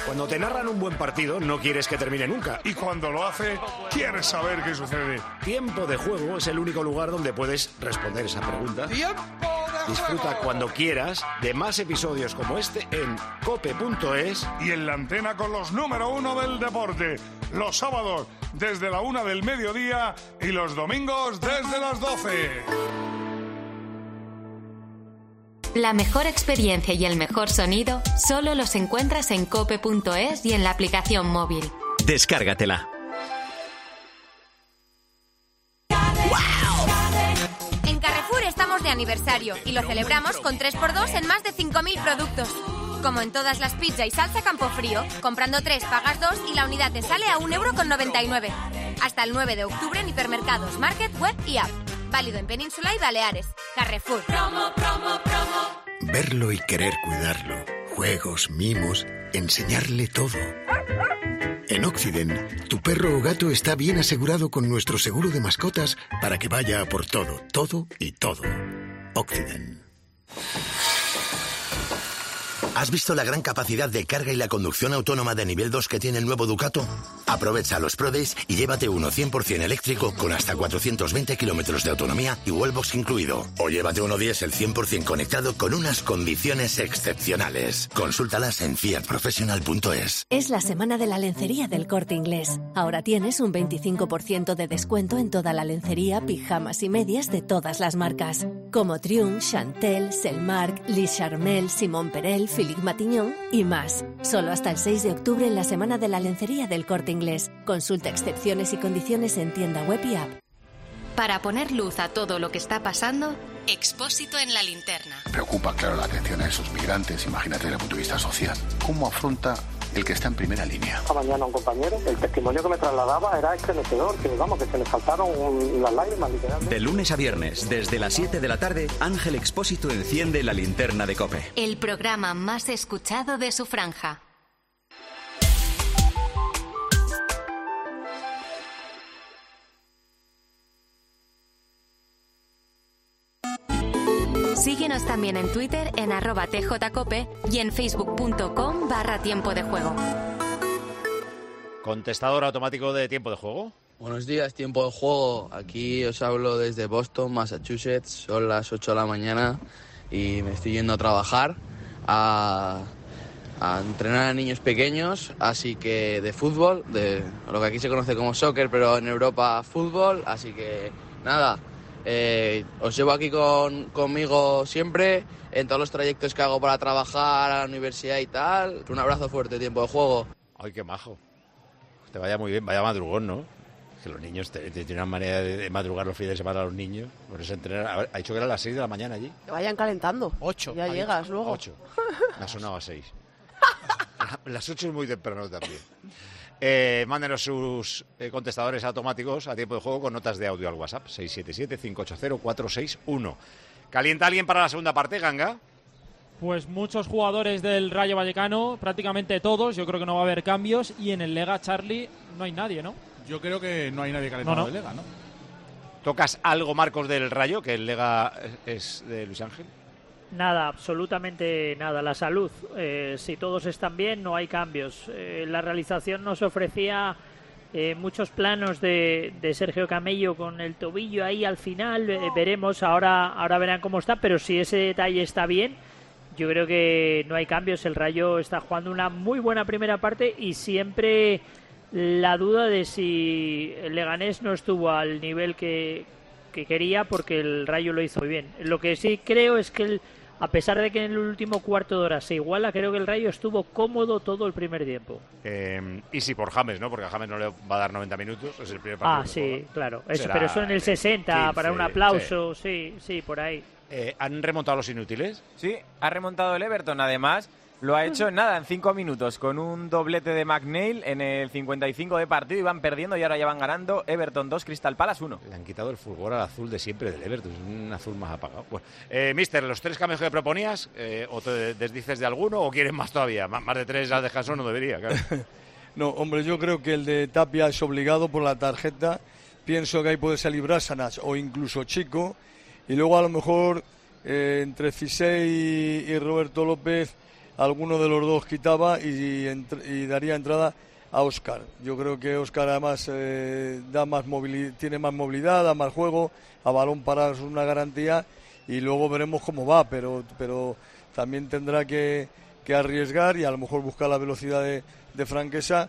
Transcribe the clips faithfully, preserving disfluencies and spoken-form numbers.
Cuando te narran un buen partido, no quieres que termine nunca. Y cuando lo hace, quieres saber qué sucede. Tiempo de Juego es el único lugar donde puedes responder esa pregunta. ¡Tiempo de Disfruta juego! cuando quieras de más episodios como este en cope punto es. Y en la antena con los número uno del deporte. Los sábados desde la una del mediodía y los domingos desde las doce. La mejor experiencia y el mejor sonido solo los encuentras en cope punto es y en la aplicación móvil. Descárgatela. En Carrefour estamos de aniversario y lo celebramos con tres por dos en más de cinco mil productos. Como en todas las pizza y salsa Campofrío, comprando tres pagas dos y la unidad te sale a un euro con noventa y nueve. Hasta el nueve de octubre en hipermercados, market, web y app. Válido en Península y Baleares. Carrefour. Promo, promo, promo. Verlo y querer cuidarlo. Juegos, mimos, enseñarle todo. En Occident, tu perro o gato está bien asegurado con nuestro seguro de mascotas para que vaya a por todo, todo y todo. Occident. ¿Has visto la gran capacidad de carga y la conducción autónoma de nivel dos que tiene el nuevo Ducato? Aprovecha los Pro Days y llévate uno cien por ciento eléctrico con hasta cuatrocientos veinte kilómetros de autonomía y wallbox incluido. O llévate uno diésel cien por ciento conectado con unas condiciones excepcionales. Consúltalas en fiat professional punto es. Es la semana de la lencería del Corte Inglés. Ahora tienes un veinticinco por ciento de descuento en toda la lencería, pijamas y medias de todas las marcas. Como Triumph, Chantel, Selmark, Lis Charmel, Simón Perel, Philippe Matignon y más. Solo hasta el seis de octubre en la semana de la lencería del Corte Inglés. Consulta excepciones y condiciones en tienda web y app. Para poner luz a todo lo que está pasando, Expósito en la linterna. Preocupa, claro, la atención a esos migrantes, imagínate desde el punto de vista social. ¿Cómo afronta el que está en primera línea? Esta mañana un compañero, el testimonio que me trasladaba era estremecedor, que vamos, que se le faltaron un, las lágrimas, literalmente. De lunes a viernes, desde las siete de la tarde, Ángel Expósito enciende la linterna de COPE. El programa más escuchado de su franja. Síguenos también en Twitter en arroba tjcope y en facebook.com barra tiempo de juego. Contestador automático de tiempo de juego. Buenos días, tiempo de juego. Aquí os hablo desde Boston, Massachusetts. Son las ocho de la mañana y me estoy yendo a trabajar, a, a entrenar a niños pequeños, así que de fútbol, de lo que aquí se conoce como soccer, pero en Europa fútbol. Así que nada. Eh, os llevo aquí con, conmigo siempre, en todos los trayectos que hago para trabajar a la universidad y tal. Un abrazo fuerte, tiempo de juego. Ay, qué majo. Te vaya muy bien, vaya madrugón, ¿no? Que los niños te, te tienen una manera de, de madrugar los fines de semana a los niños. Por eso entrenar, a ver, ha dicho que era a las seis de la mañana allí. Que vayan calentando. Ocho. Ya llegas luego. Ocho. Me ha sonado a seis. Las ocho es muy temprano también. Eh, mándenos sus eh, contestadores automáticos a tiempo de juego con notas de audio al WhatsApp seis siete siete, cinco ocho cero, cuatro seis uno. ¿Calienta alguien para la segunda parte, Ganga? Pues muchos jugadores del Rayo Vallecano, prácticamente todos, yo creo que no va a haber cambios, y en el Lega, Charlie, no hay nadie, ¿no? Yo creo que no hay nadie calentado no, no. del Lega, ¿no? ¿Tocas algo, Marcos, del Rayo, que el Lega es de Luis Ángel? Nada, absolutamente nada. La salud, eh, si todos están bien, no hay cambios. Eh, la realización nos ofrecía eh, muchos planos de, de Sergio Camello con el tobillo ahí al final. Eh, veremos, ahora, ahora verán cómo está, pero si ese detalle está bien, yo creo que no hay cambios. El Rayo está jugando una muy buena primera parte y siempre la duda de si el Leganés no estuvo al nivel que, que quería, porque el Rayo lo hizo muy bien. Lo que sí creo es que el A pesar de que en el último cuarto de hora se iguala, creo que el Rayo estuvo cómodo todo el primer tiempo. Eh, y sí, por James, ¿no? Porque a James no le va a dar noventa minutos. Es el primer partido. Ah, sí, claro. Eso, Será pero eso en el sesenta, quince, para un aplauso, sí, sí, sí por ahí. Eh, ¿Han remontado los inútiles? Sí, ha remontado el Everton, además. Lo ha hecho en nada, en cinco minutos, con un doblete de McNeil en el cincuenta y cinco de partido. Iban perdiendo y ahora ya van ganando. Everton dos, Crystal Palace uno. Le han quitado el fulgor al azul de siempre del Everton. Es un azul más apagado. Bueno, eh, Mister, ¿los tres cambios que proponías, eh, o te desdices de alguno o quieres más todavía? Más, más de tres al descanso no debería, claro. No, hombre, yo creo que el de Tapia es obligado por la tarjeta. Pienso que ahí puede salir Brássanas o incluso Chico. Y luego a lo mejor eh, entre Cisey y, y Roberto López alguno de los dos quitaba y, y, y daría entrada a Óscar. Yo creo que Óscar además eh, da más movilidad, tiene más movilidad, da más juego, a balón parado es una garantía y luego veremos cómo va, pero pero también tendrá que, que arriesgar y a lo mejor buscar la velocidad de, de Franquesa,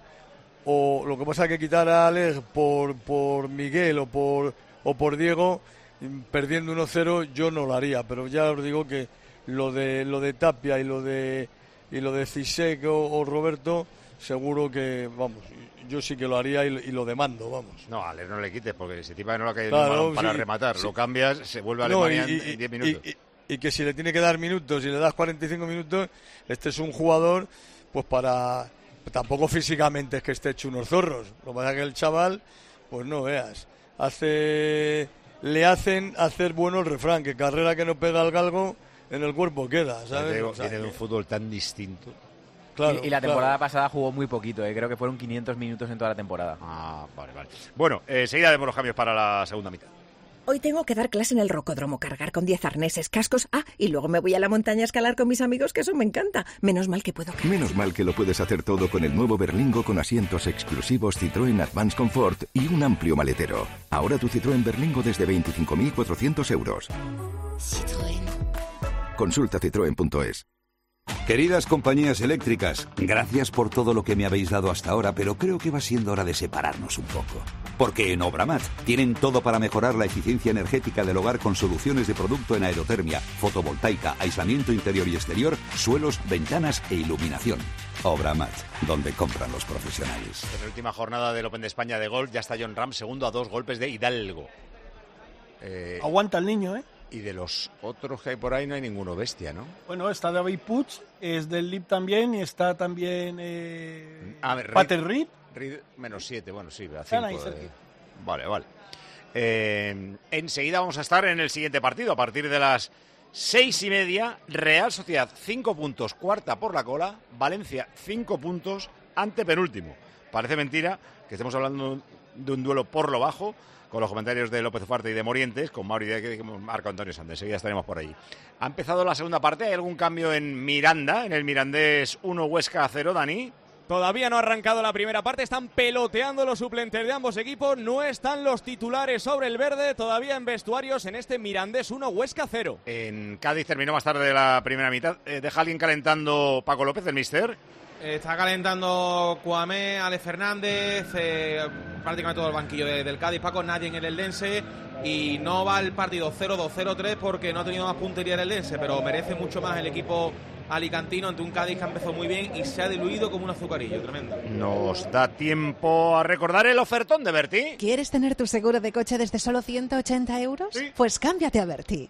o lo que pasa es que quitar a Aleg por, por Miguel o por, o por Diego, perdiendo uno cero, yo no lo haría, pero ya os digo que lo de lo de Tapia y lo de y lo de Zizek o, o Roberto, seguro que, vamos, yo sí que lo haría y, y lo demando, vamos. No, a Aleg no le quites, porque si tipo no le ha caído claro, un balón para sí, rematar, sí. lo cambias, se vuelve a No, Alemania y, y, en diez minutos. Y, y, y que si le tiene que dar minutos y le das cuarenta y cinco minutos, este es un jugador, pues para... Tampoco físicamente es que esté hecho unos zorros. Lo que pasa es que el chaval, pues no veas, hace... Le hacen hacer bueno el refrán, que carrera que no pega al galgo, en el cuerpo queda, ¿sabes? Digo, o sea, viene de un fútbol tan distinto. Claro, y, y la temporada claro. pasada jugó muy poquito, ¿eh? Creo que fueron quinientos minutos en toda la temporada. Ah, vale, vale. Bueno, eh, enseguida vemos los cambios para la segunda mitad. Hoy tengo que dar clase en el rocódromo, cargar con diez arneses, cascos, ah, y luego me voy a la montaña a escalar con mis amigos, que eso me encanta. Menos mal que puedo... Menos mal que lo puedes hacer todo con el nuevo Berlingo con asientos exclusivos Citroën Advance Comfort y un amplio maletero. Ahora tu Citroën Berlingo desde veinticinco mil cuatrocientos euros. Citroën. Consulta citroen punto es. Queridas compañías eléctricas, gracias por todo lo que me habéis dado hasta ahora, pero creo que va siendo hora de separarnos un poco. Porque en Obramat tienen todo para mejorar la eficiencia energética del hogar con soluciones de producto en aerotermia, fotovoltaica, aislamiento interior y exterior, suelos, ventanas e iluminación. Obramat, donde compran los profesionales. En la última jornada del Open de España de golf ya está Jon Rahm segundo a dos golpes de Hidalgo. Eh, Aguanta el niño, ¿eh? Y de los otros que hay por ahí no hay ninguno bestia, ¿no? Bueno, está David Puig, es del L I B también, y está también eh, a ver, Pater Reed. Reed menos siete, bueno, sí, a Están ahí cinco. cerquita. Eh, vale, vale. Eh, enseguida vamos a estar en el siguiente partido, a partir de las seis y media, Real Sociedad, cinco puntos, cuarta por la cola, Valencia, cinco puntos, antepenúltimo. Parece mentira que estemos hablando de un duelo por lo bajo, con los comentarios de López Ufarte y de Morientes, con Mauri y Marco Antonio Sánchez. Enseguida estaremos por ahí. Ha empezado la segunda parte. ¿Hay algún cambio en Miranda? En el Mirandés uno, Huesca cero, Dani. Todavía no ha arrancado la primera parte, están peloteando los suplentes de ambos equipos, no están los titulares sobre el verde, todavía en vestuarios en este Mirandés uno, Huesca cero. En Cádiz terminó más tarde la primera mitad. Eh, ¿Deja alguien calentando Paco López, el mister? Está calentando Cuamé, Alex Fernández, eh, prácticamente todo el banquillo de, del Cádiz, Paco, nadie en el Eldense, y no va el partido cero dos, cero tres porque no ha tenido más puntería el Eldense, pero merece mucho más el equipo alicantino ante un Cádiz que empezó muy bien y se ha diluido como un azucarillo, tremendo. Nos da tiempo a recordar el ofertón de Berti. ¿Quieres tener tu seguro de coche desde solo ciento ochenta euros? Sí. Pues cámbiate a Berti.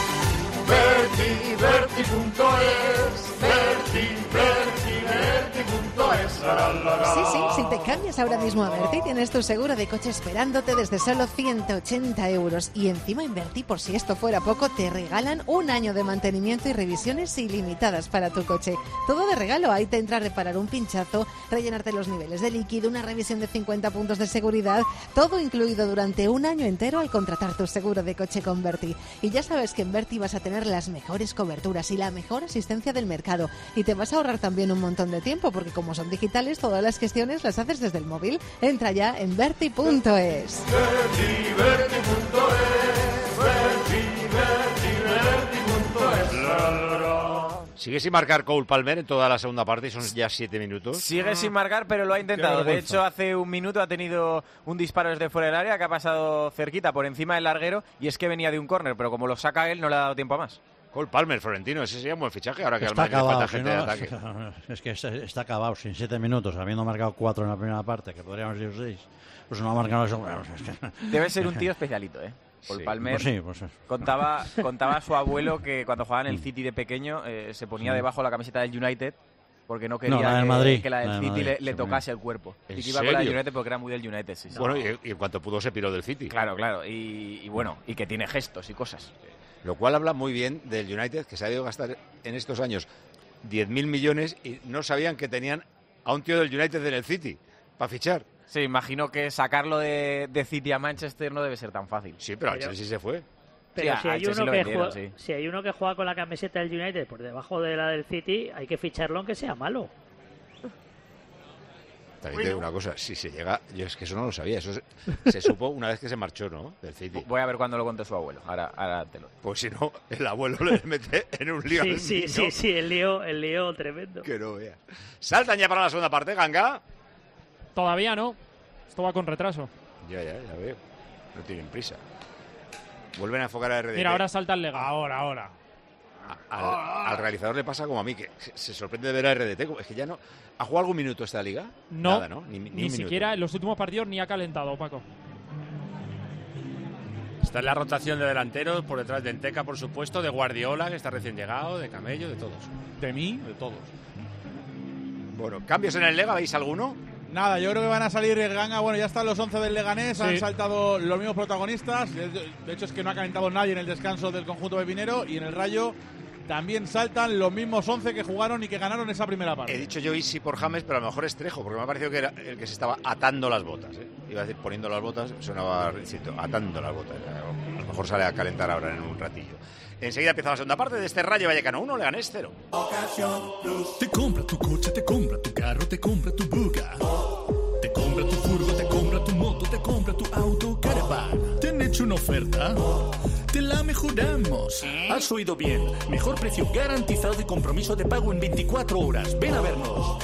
Berti, Berti punto es, Berti, Berti, Berti punto es. Sí, sí, si te cambias ahora mismo a Berti, tienes tu seguro de coche esperándote desde solo ciento ochenta euros. Y encima en Berti, por si esto fuera poco, te regalan un año de mantenimiento y revisiones ilimitadas para tu coche. Todo de regalo, ahí te entra a reparar un pinchazo, rellenarte los niveles de líquido, una revisión de cincuenta puntos de seguridad, todo incluido durante un año entero al contratar tu seguro de coche con Berti. Y ya sabes que en Berti vas a tener las mejores coberturas y la mejor asistencia del mercado. Y te vas a ahorrar también un montón de tiempo, porque como son digitales, todas las gestiones las haces desde el móvil. Entra ya en berti punto es. Berti, Berti punto es, Berti, Berti, Berti punto es. Sigue sin marcar Cole Palmer en toda la segunda parte y son ya siete minutos. Sigue sin marcar, pero lo ha intentado. De hecho, hace un minuto ha tenido un disparo desde fuera del área que ha pasado cerquita, por encima del larguero, y es que venía de un córner, pero como lo saca él, no le ha dado tiempo a más. Cole Palmer, Florentino, ese sería un buen fichaje ahora que está al Madrid le falta acabado, gente si de no, ataque. es que está, está acabado sin siete minutos, habiendo marcado cuatro en la primera parte, que podríamos decir seis. Pues no ha marcado eso. Debe ser un tío especialito, ¿eh? Paul Sí. Palmer Pues sí, pues sí. contaba, contaba a su abuelo que cuando jugaba en el City de pequeño eh, se ponía Sí. debajo la camiseta del United porque no quería No, la del que, Madrid, que la del la del City Madrid, le, se le ponía. tocase el cuerpo. ¿En Y que iba con la del serio? United porque era muy del United, sí. sí. Bueno, y, y en cuanto pudo se piró del City. Claro, claro. Y, y bueno, y que tiene gestos y cosas. Lo cual habla muy bien del United, que se ha ido a gastar en estos años diez mil millones y no sabían que tenían a un tío del United en el City para fichar. Sí, imagino que sacarlo de, de City a Manchester no debe ser tan fácil. Sí, pero al Chelsea se fue. Pero Sí, si, a hay Chelsea uno lo que vendieron, juega, sí. si hay uno que juega con la camiseta del United por debajo de la del City, hay que ficharlo aunque sea malo. También te digo una cosa, si se llega, yo es que eso no lo sabía, eso se, se supo una vez que se marchó, ¿no? Del City. Voy a ver cuándo lo contó su abuelo, ahora, ahora te lo... Pues si no, el abuelo le mete en un lío. Sí, al sí, niño. sí, sí, el lío, el lío tremendo. Que no veas. Saltan ya para la segunda parte, Ganga. Todavía no. Esto va con retraso. Ya, ya, ya veo. No tienen prisa. Vuelven a enfocar a R D T. Mira, ahora salta el Lega. Ahora, ahora. Al, al realizador le pasa como a mí, que se sorprende de ver a R D T. Es que ya no... ¿Ha jugado algún minuto esta liga? No, Nada, ¿no? Ni, ni, ni un siquiera minuto. en los últimos partidos ni ha calentado, Paco. Está en la rotación de delanteros, por detrás de Enteca, por supuesto, de Guardiola, que está recién llegado, de Camello, de todos. De mí, de todos. Bueno, ¿cambios en el Lega? ¿Veis alguno? Nada, yo creo que van a salir Ganga. Bueno, ya están los once del Leganés, Sí. han saltado los mismos protagonistas. De, de hecho, es que no ha calentado nadie en el descanso del conjunto pepinero. Y en el Rayo también saltan los mismos once que jugaron y que ganaron esa primera parte. He dicho yo Isi por James, pero a lo mejor es Trejo, porque me ha parecido que era el que se estaba atando las botas. ¿eh? Iba a decir poniendo las botas, sonaba distinto, atando las botas. A lo mejor sale a calentar ahora en un ratillo. Enseguida empieza la segunda parte de este Rayo Vallecano uno, Leganés cero. Te compra tu coche, te compra tu carro, te compra tu buga. Te compra tu furgo, te compra tu moto, te compra tu auto, caravan. ¿Te han hecho una oferta? Te la mejoramos. Has oído bien. Mejor precio garantizado y compromiso de pago en veinticuatro horas. Ven a vernos.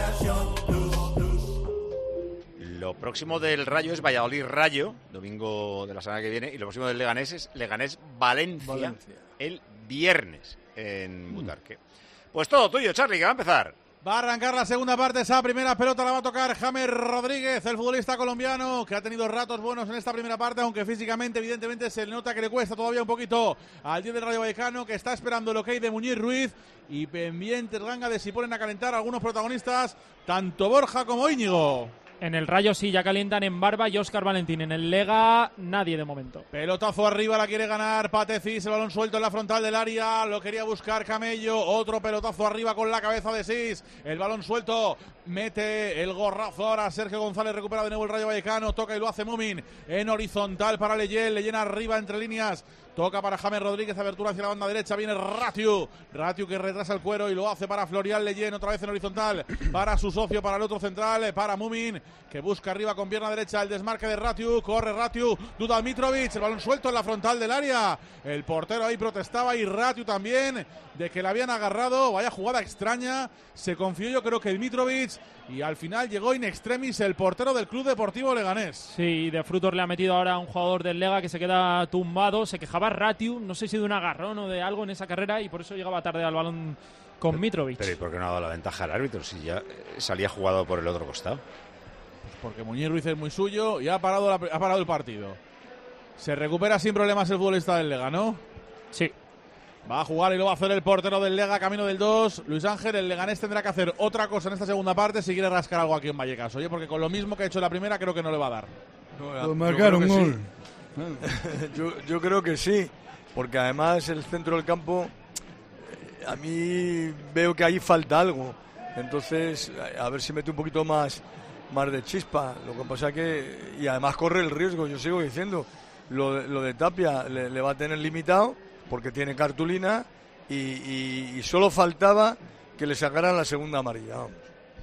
Lo próximo del Rayo es Valladolid Rayo, domingo de la semana que viene, y lo próximo del Leganés es Leganés Valencia, Valencia. el viernes en Butarque. Pues todo tuyo, Charlie, que va a empezar. Va a arrancar la segunda parte, esa primera pelota la va a tocar James Rodríguez, el futbolista colombiano que ha tenido ratos buenos en esta primera parte, aunque físicamente evidentemente se le nota que le cuesta todavía un poquito al diez del Rayo Vallecano, que está esperando lo que hay de Muñiz Ruiz y pendientes Ganga de si ponen a calentar algunos protagonistas, tanto Borja como Íñigo. En el Rayo sí, ya calientan en Barba y Óscar Valentín. En el Lega, nadie de momento. Pelotazo arriba, la quiere ganar Patecis, el balón suelto en la frontal del área, lo quería buscar Camello, otro pelotazo arriba con la cabeza de Sis, el balón suelto, mete el gorrazo ahora Sergio González, recupera de nuevo el Rayo Vallecano, toca y lo hace Mumin, en horizontal para Leyen, Leyen arriba entre líneas, toca para James Rodríguez, abertura hacia la banda derecha, viene Ratiu, Ratiu que retrasa el cuero y lo hace para Florian Leyen, otra vez en horizontal, para su socio, para el otro central, para Mumin, que busca arriba con pierna derecha el desmarque de Ratiu, corre Ratiu, duda Mitrovic, el balón suelto en la frontal del área, el portero ahí protestaba y Ratiu también, de que le habían agarrado, vaya jugada extraña, se confió yo creo que Mitrovic y al final llegó in extremis el portero del Club Deportivo Leganés. Sí, de frutos le ha metido ahora a un jugador del Lega que se queda tumbado, se quejaba Ratiu, no sé si de un agarrón o de algo en esa carrera y por eso llegaba tarde al balón con Mitrovic. Pero ¿y por qué no ha dado la ventaja al árbitro si ya salía jugado por el otro costado? Pues porque Muñiz Ruiz es muy suyo y ha parado, la, ha parado el partido. Se recupera sin problemas el futbolista del Lega, ¿no? Sí. Va a jugar y lo va a hacer el portero del Lega, camino del dos. Luis Ángel, el Leganés tendrá que hacer otra cosa en esta segunda parte si quiere rascar algo aquí en Vallecas. Oye, porque con lo mismo que ha hecho en la primera creo que no le va a dar. Pues marcar un gol. Sí. yo, yo creo que sí, porque además el centro del campo, a mí veo que ahí falta algo. Entonces, a ver si mete un poquito más, más de chispa. Lo que pasa que, y además corre el riesgo, yo sigo diciendo, lo de, lo de Tapia le, le va a tener limitado porque tiene cartulina y, y, y solo faltaba que le sacaran la segunda amarilla. Vamos.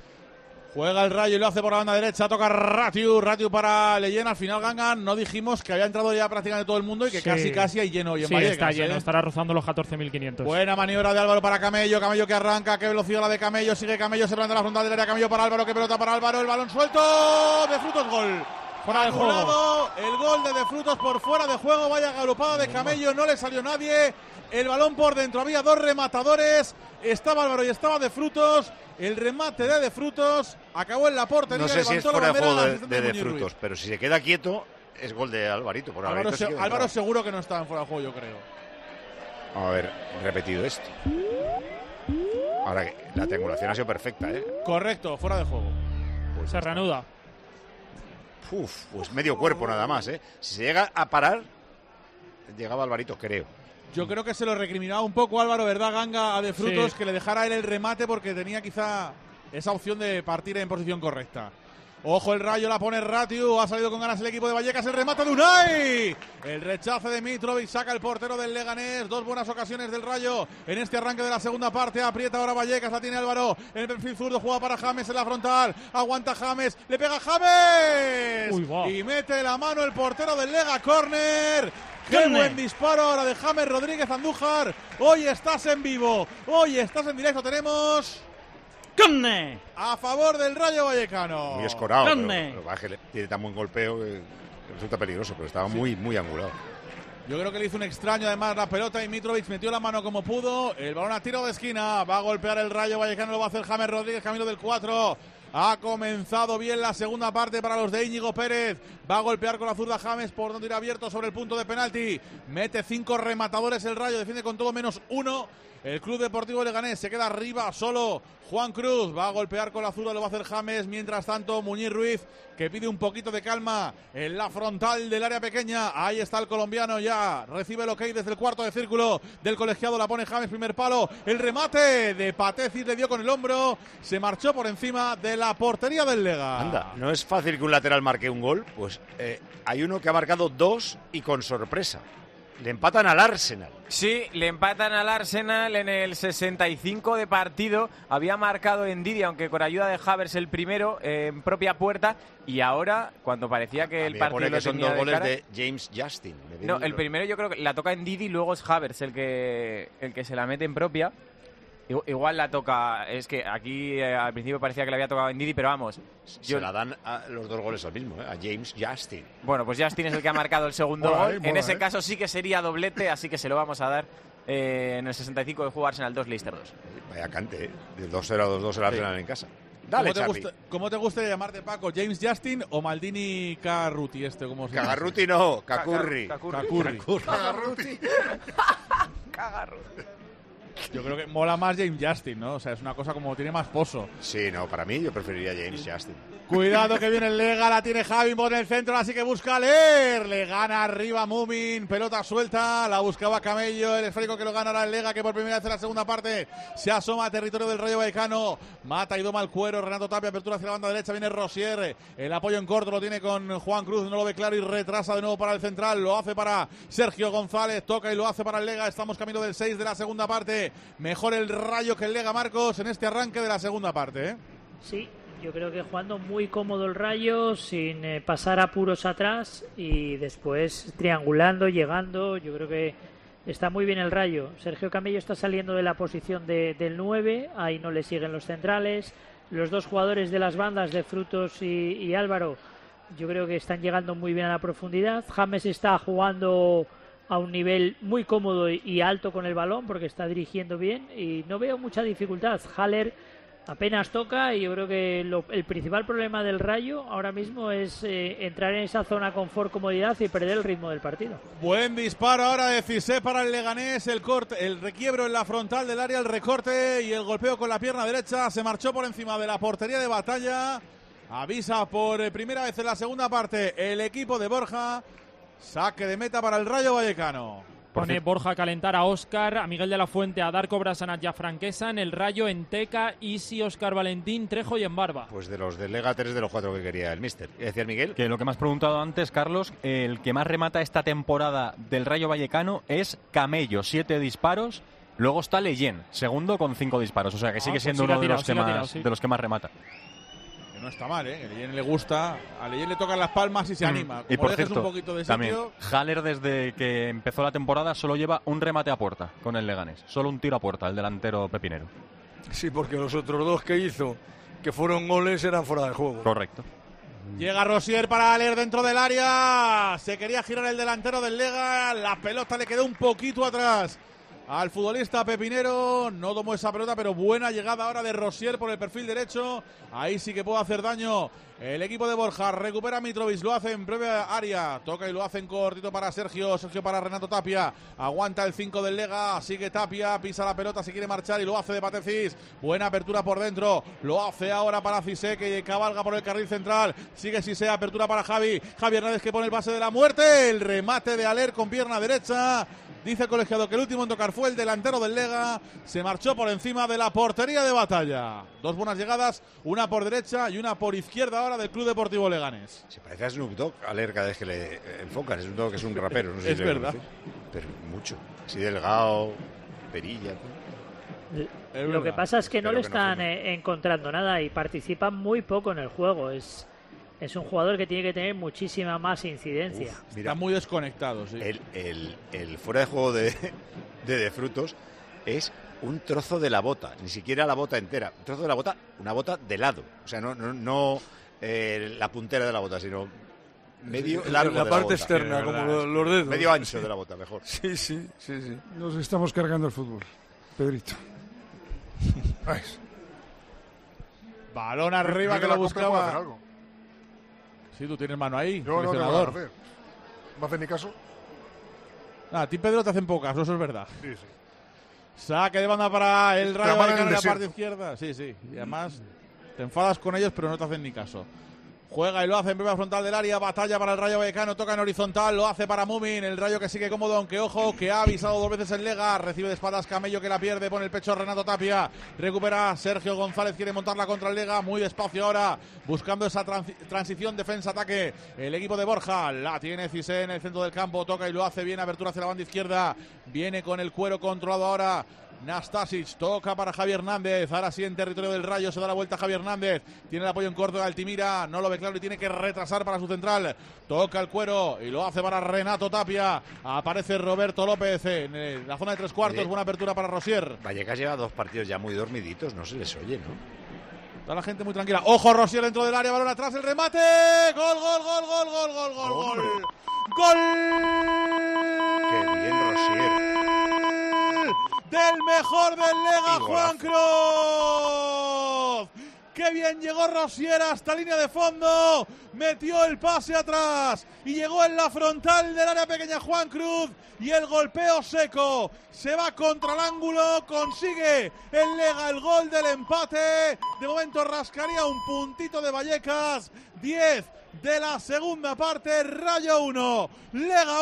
Juega el Rayo y lo hace por la banda derecha, toca Ratiu, Ratiu para Leyen, al final Ganga, no dijimos que había entrado ya prácticamente todo el mundo y que Sí. casi casi hay lleno hoy en Sí, Vallecas, está lleno, ¿eh? estará rozando los catorce mil quinientos. Buena maniobra de Álvaro para Camello, Camello que arranca, qué velocidad la de Camello, sigue Camello, se planta la frontal del área, Camello para Álvaro, qué pelota para Álvaro, el balón suelto, de Frutos, gol. Fuera de juego. Anulado, el gol de De Frutos por fuera de juego, vaya galopada de Camello, no le salió nadie, el balón por dentro, había dos rematadores, estaba Álvaro y estaba De Frutos, el remate de De Frutos, acabó en la portería, No sé si es levantó la fuera de bandera juego el de, asistente de, de Muñiz Ruiz. Frutos, pero si se queda quieto es gol de Alvarito. Por Álvaro, Alvarito se- sí que Álvaro entraba. seguro que no estaba en fuera de juego, yo creo. Vamos a ver, repetido esto. Ahora que la triangulación ha sido perfecta, ¿eh? Correcto, fuera de juego. Pues se reanuda. Uf, pues medio cuerpo nada más, ¿eh? Si se llega a parar, llegaba Alvarito, creo. Yo creo que se lo recriminaba un poco Álvaro, ¿verdad, Ganga? A De Frutos, Sí. que le dejara él el remate porque tenía quizá esa opción de partir en posición correcta. Ojo, el Rayo la pone Ratiu. Ha salido con ganas el equipo de Vallecas. El remate de Unai. El rechace de Mitrovic. Saca el portero del Leganés. Dos buenas ocasiones del Rayo en este arranque de la segunda parte. Aprieta ahora Vallecas. La tiene Álvaro. En el perfil zurdo juega para James en la frontal. Aguanta James. Le pega James. Uy, wow. Y mete la mano el portero del Lega. Córner. ¡Qué Corner. buen disparo ahora de James Rodríguez Andújar! Hoy estás en vivo. Hoy estás en directo. Tenemos... ¡Corner! A favor del Rayo Vallecano. Muy escorado, pero, ¿Dónde? pero baje, tiene tan buen golpeo que resulta peligroso, pero estaba muy, muy angulado. Yo creo que le hizo un extraño además la pelota y Mitrovic metió la mano como pudo. El balón a tiro de esquina. Va a golpear el Rayo Vallecano, lo va a hacer James Rodríguez, camino del cuatro. Ha comenzado bien la segunda parte para los de Íñigo Pérez. Va a golpear con la zurda James, por donde irá abierto sobre el punto de penalti. Mete cinco rematadores el Rayo, defiende con todo menos uno. El Club Deportivo Leganés se queda arriba solo. Juan Cruz va a golpear con la zurda, lo va a hacer James. Mientras tanto, Muñiz Ruiz, que pide un poquito de calma en la frontal del área pequeña. Ahí está el colombiano ya. Recibe el ok desde el cuarto de círculo del colegiado. La pone James, primer palo. El remate de Patecis le dio con el hombro. Se marchó por encima de la portería del Lega. Anda, no es fácil que un lateral marque un gol. Pues eh, hay uno que ha marcado dos y con sorpresa. Le empatan al Arsenal. Sí, le empatan al Arsenal en el sesenta y cinco de partido. Había marcado Ndidi, aunque con ayuda de Havertz el primero, eh, en propia puerta. Y ahora, cuando parecía que A el mí me partido pone lo que son tenía dos de goles cara, de James Justin. Me viene No, un- el primero yo creo que la toca Ndidi y luego es Havertz el que, el que se la mete en propia. Igu- Igual la toca, es que aquí eh, al principio parecía que le había tocado Ndidi, pero vamos. Se la dan a los dos goles al mismo, ¿eh? A James Justin. Bueno, pues Justin es el que ha marcado el segundo Mola, gol. eh, En mola, ese eh. caso sí que sería doblete, así que se lo vamos a dar eh, en el sesenta y cinco de juego Arsenal dos, Leicester dos. Vaya cante, ¿eh? De dos cero a dos dos el Arsenal en casa. ¿Cómo Dale, te, Charlie. gusta, ¿Cómo te gustaría llamarte, Paco? ¿James Justin o Maldini Cagarruti? Este, ¿cómo se llama? Cagarruti no, Cacurri. Cacurri. Cacurri. Yo creo que mola más James Justin, ¿no? O sea, es una cosa como tiene más pozo. Sí, no, para mí yo preferiría James Justin. Cuidado que viene el Lega, la tiene Javi por el centro, así que busca a leer. Le gana arriba Mumin, pelota suelta, la buscaba Camello, el esférico que lo ganará el Lega, que por primera vez en la segunda parte se asoma a territorio del Rayo Vallecano. Mata y doma el cuero, Renato Tapia, apertura hacia la banda derecha, viene Rosier, el apoyo en corto lo tiene con Juan Cruz, no lo ve claro y retrasa de nuevo para el central, lo hace para Sergio González, toca y lo hace para el Lega, estamos camino del seis de la segunda parte. Mejor el Rayo que el Lega, Marcos, en este arranque de la segunda parte, ¿eh? Sí, yo creo que jugando muy cómodo el Rayo, sin eh, pasar apuros atrás y después triangulando, llegando. Yo creo que está muy bien el Rayo. Sergio Camello está saliendo de la posición de, del nueve, ahí no le siguen los centrales. Los dos jugadores de las bandas, de Frutos y, y Álvaro, yo creo que están llegando muy bien a la profundidad. James está jugando a un nivel muy cómodo y, y alto con el balón porque está dirigiendo bien y no veo mucha dificultad. Haller apenas toca y yo creo que lo, el principal problema del Rayo ahora mismo es eh, entrar en esa zona confort, comodidad y perder el ritmo del partido. Buen disparo ahora de Cissé para el Leganés, el corte, el requiebro en la frontal del área, el recorte y el golpeo con la pierna derecha, se marchó por encima de la portería de Batalla. Avisa por eh, primera vez en la segunda parte el equipo de Borja. Saque de meta para el Rayo Vallecano. Pone Borja a calentar a Óscar, a Miguel de la Fuente, a Darko Brasanat y a Franquesa, en el Rayo, en Teca, Isi, Óscar Valentín, Trejo y en Barba. Pues de los del Lega, tres de los cuatro que quería el míster. ¿Qué decía el Miguel? Que lo que me has preguntado antes, Carlos, el que más remata esta temporada del Rayo Vallecano es Camello, siete disparos. Luego está Leyen, segundo con cinco disparos. O sea que Ah, sigue pues siendo sí que ha uno de, tirado, los sí que que ha más, tirado, sí. de los que más remata. Que no está mal, ¿eh? A Leyen le gusta, a Leyen le tocan las palmas y se anima. Y Como por dejes cierto, un poquito de también, sitio, Haller desde que empezó la temporada solo lleva un remate a puerta con el Leganés. Solo un tiro a puerta, el delantero pepinero. Sí, porque los otros dos que hizo, que fueron goles, eran fuera de juego. Correcto. llega Rosier para leer dentro del área. Se quería girar el delantero del Lega. La pelota le quedó un poquito atrás al futbolista pepinero. No tomó esa pelota, pero buena llegada ahora de Rosier por el perfil derecho. Ahí sí que puede hacer daño el equipo de Borja. Recupera Mitrovic, lo hace en propia área. Toca y lo hace en cortito para Sergio. Sergio para Renato Tapia. Aguanta el cinco del Lega. Sigue Tapia, pisa la pelota, si quiere marchar y lo hace de Patecis. Buena apertura por dentro. Lo hace ahora para Cissé, que cabalga por el carril central. Sigue Cissé, apertura para Javi. Javi Hernández, que pone el pase de la muerte. El remate de Aller con pierna derecha. Dice el colegiado que el último en tocar fue el delantero del Lega. Se marchó por encima de la portería de Batalla. Dos buenas llegadas, una por derecha y una por izquierda ahora del Club Deportivo Leganés. Se parece a Snoop Dogg, a leer cada vez que le enfocan. Snoop Dogg es un rapero, no sé es si verdad. Pero mucho. Así delgado, perilla. Es Lo que pasa es que no le están no eh, encontrando nada y participa muy poco en el juego. Es, es un jugador que tiene que tener muchísima más incidencia. Uf, mira, está muy desconectado, sí. El, el, el fuera de juego de, de, de Frutos es un trozo de la bota, ni siquiera la bota entera. Un trozo de la bota, una bota de lado. O sea, no, no, no eh, la puntera de la bota, sino medio sí, largo la de parte la bota. externa, como los, los dedos. Medio ancho de la bota, mejor. Sí, sí, sí, sí. Nos estamos cargando el fútbol, Pedrito. Balón arriba que, que lo buscaba. Sí, tú tienes mano ahí. Yo no tengo nada que hacer. ¿Me haces ni caso? Nada, a ti, Pedro, te hacen pocas, eso es verdad. Sí, sí. Saque de banda para el Rayo Vallecano en la desierto. parte izquierda. Sí, sí. Y además te enfadas con ellos, pero no te hacen ni caso. Juega y lo hace en primera frontal del área. Batalla para el Rayo Vallecano. Toca en horizontal. Lo hace para Mumin. El Rayo que sigue cómodo, aunque ojo, que ha avisado dos veces el Lega. Recibe de espaldas Camello, que la pierde. Pone el pecho a Renato Tapia. Recupera Sergio González. Quiere montarla contra el Lega. Muy despacio ahora. Buscando esa transi transición defensa-ataque. El equipo de Borja. La tiene Cissé en el centro del campo. Toca y lo hace bien. Abertura hacia la banda izquierda. Viene con el cuero controlado ahora. Nastasic, toca para Javier Hernández. Ahora sí en territorio del Rayo se da la vuelta Javier Hernández. Tiene el apoyo en corto de Altimira. No lo ve claro y tiene que retrasar para su central. Toca el cuero y lo hace para Renato Tapia. Aparece Roberto López en la zona de tres cuartos. Oye, buena apertura para Rosier. Vallecas lleva dos partidos ya muy dormiditos. No se les oye, ¿no? Está la gente muy tranquila. Ojo, Rosier dentro del área. Balón atrás, el remate. Gol, gol, gol, gol, gol, gol, gol, gol. ¡Gol! ¡Qué bien, Rosier! Del mejor del Lega, Juan Cruz. ¡Qué bien llegó Rosier hasta línea de fondo! Metió el pase atrás y llegó en la frontal del área pequeña Juan Cruz. Y el golpeo seco se va contra el ángulo. Consigue el Lega el gol del empate. De momento rascaría un puntito de Vallecas. diez de la segunda parte. Rayo uno, Lega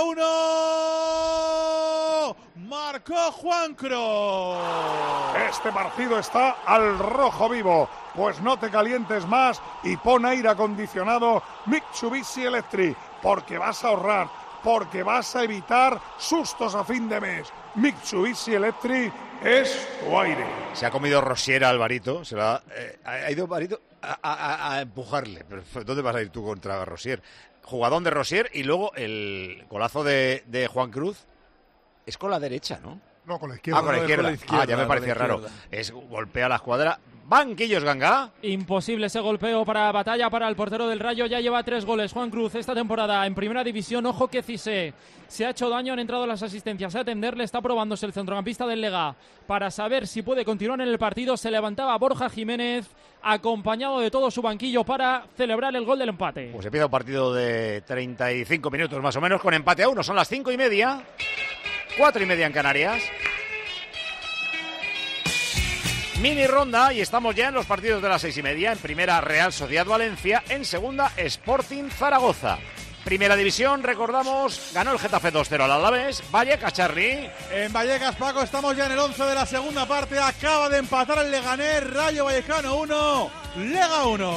uno. Marcó Juan Cruz. Este partido está al rojo vivo. Pues no te calientes más y pon aire acondicionado Mitsubishi Electric, porque vas a ahorrar, porque vas a evitar sustos a fin de mes. Mitsubishi Electric es tu aire. Se ha comido Rosier a Alvarito, se va, eh, ha ido Alvarito a, a, a empujarle. Pero ¿dónde vas a ir tú contra Rosier? Jugadón de Rosier y luego el golazo de, de Juan Cruz es con la derecha, ¿no? No, con la izquierda. Ah, con la izquierda. Con la izquierda Ah, ya me parecía raro. Es golpea la escuadra. Banquillos, Ganga. Imposible ese golpeo para Batalla, para el portero del Rayo. Ya lleva tres goles Juan Cruz esta temporada en primera división. Ojo que Cissé se ha hecho daño, han entrado las asistencias a atenderle. Está probándose el centrocampista del Lega para saber si puede continuar en el partido. Se levantaba Borja Jiménez, acompañado de todo su banquillo para celebrar el gol del empate. Pues empieza un partido de treinta y cinco minutos más o menos con empate a uno. Son las cinco y media. Cuatro y media en Canarias. Mini ronda y estamos ya en los partidos de las seis y media. En primera, Real Sociedad Valencia. En segunda, Sporting Zaragoza. Primera división, recordamos, ganó el Getafe dos cero al Alavés. Vallecas, Charly. En Vallecas, Paco, estamos ya en el once de la segunda parte. Acaba de empatar el Leganés. Rayo Vallecano uno, Lega uno.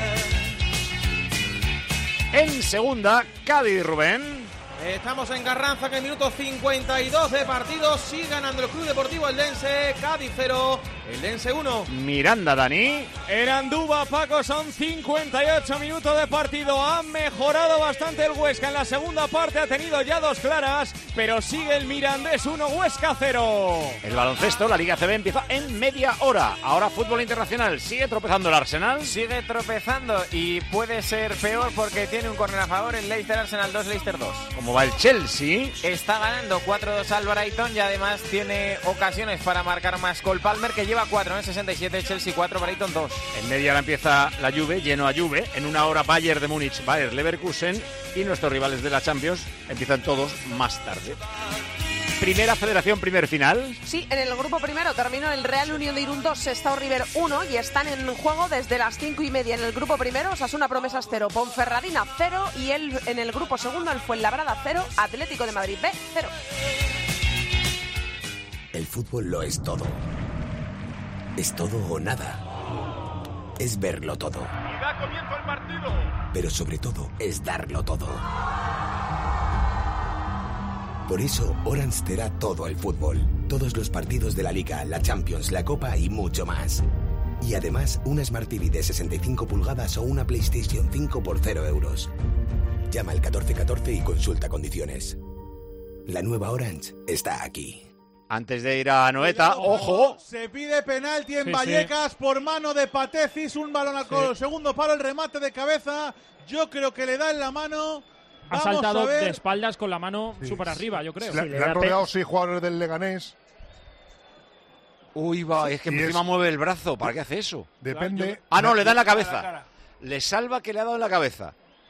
En segunda, Cádiz, Rubén. Estamos en Carranza, que en el minuto cincuenta y dos de partido sigue ganando el Club Deportivo Eldense. Cádiz cero, Eldense uno. Miranda, Dani. En Andúba, Paco, son cincuenta y ocho minutos de partido. Ha mejorado bastante el Huesca en la segunda parte. Ha tenido ya dos claras, pero sigue el Mirandés uno, Huesca cero. El baloncesto, la Liga C B empieza en media hora. Ahora fútbol internacional. Sigue tropezando el Arsenal. Sigue tropezando y puede ser peor porque tiene un córner a favor. El Leicester Arsenal dos, Leicester dos. Como va el Chelsea. Está ganando cuatro dos al Brighton y además tiene ocasiones para marcar más. Cole Palmer, que lleva cuatro en sesenta y siete, Chelsea cuatro, Brighton dos. En media hora empieza la Juve, lleno a Juve. En una hora Bayern de Múnich, Bayer Leverkusen. Y nuestros rivales de la Champions empiezan todos más tarde. Primera federación, primer final. Sí, en el grupo primero terminó el Real Unión de Irún dos, Sestao River uno y están en juego desde las cinco y media en el grupo primero. Osasuna Promesas cero, Ponferradina cero y el, en el grupo segundo el Fuenlabrada cero, Atlético de Madrid B cero. fútbol lo es todo. Es todo o nada. Es verlo todo. Y da comienzo el partido. Pero sobre todo es darlo todo. Por eso Orange te da todo el fútbol. Todos los partidos de la Liga, la Champions, la Copa y mucho más. Y además una Smart T V de sesenta y cinco pulgadas o una PlayStation cinco por cero euros. Llama al catorce catorce y consulta condiciones. La nueva Orange está aquí. Antes de ir a Anoeta, ojo. Se pide penalti en Sí, Vallecas sí. por mano de Patecis. Un balón al Sí. segundo palo, el remate de cabeza. Yo creo que le da en la mano. Ha Vamos saltado a ver. de espaldas con la mano Sí. súper arriba, yo creo. Le, Sí, le le han da rodeado pe- seis jugadores del Leganés. Uy, va, es que Y encima es- mueve el brazo. ¿Para qué hace eso? Depende. Ah, no, le da en la A la cabeza. cara. Le salva que le ha dado en la cabeza.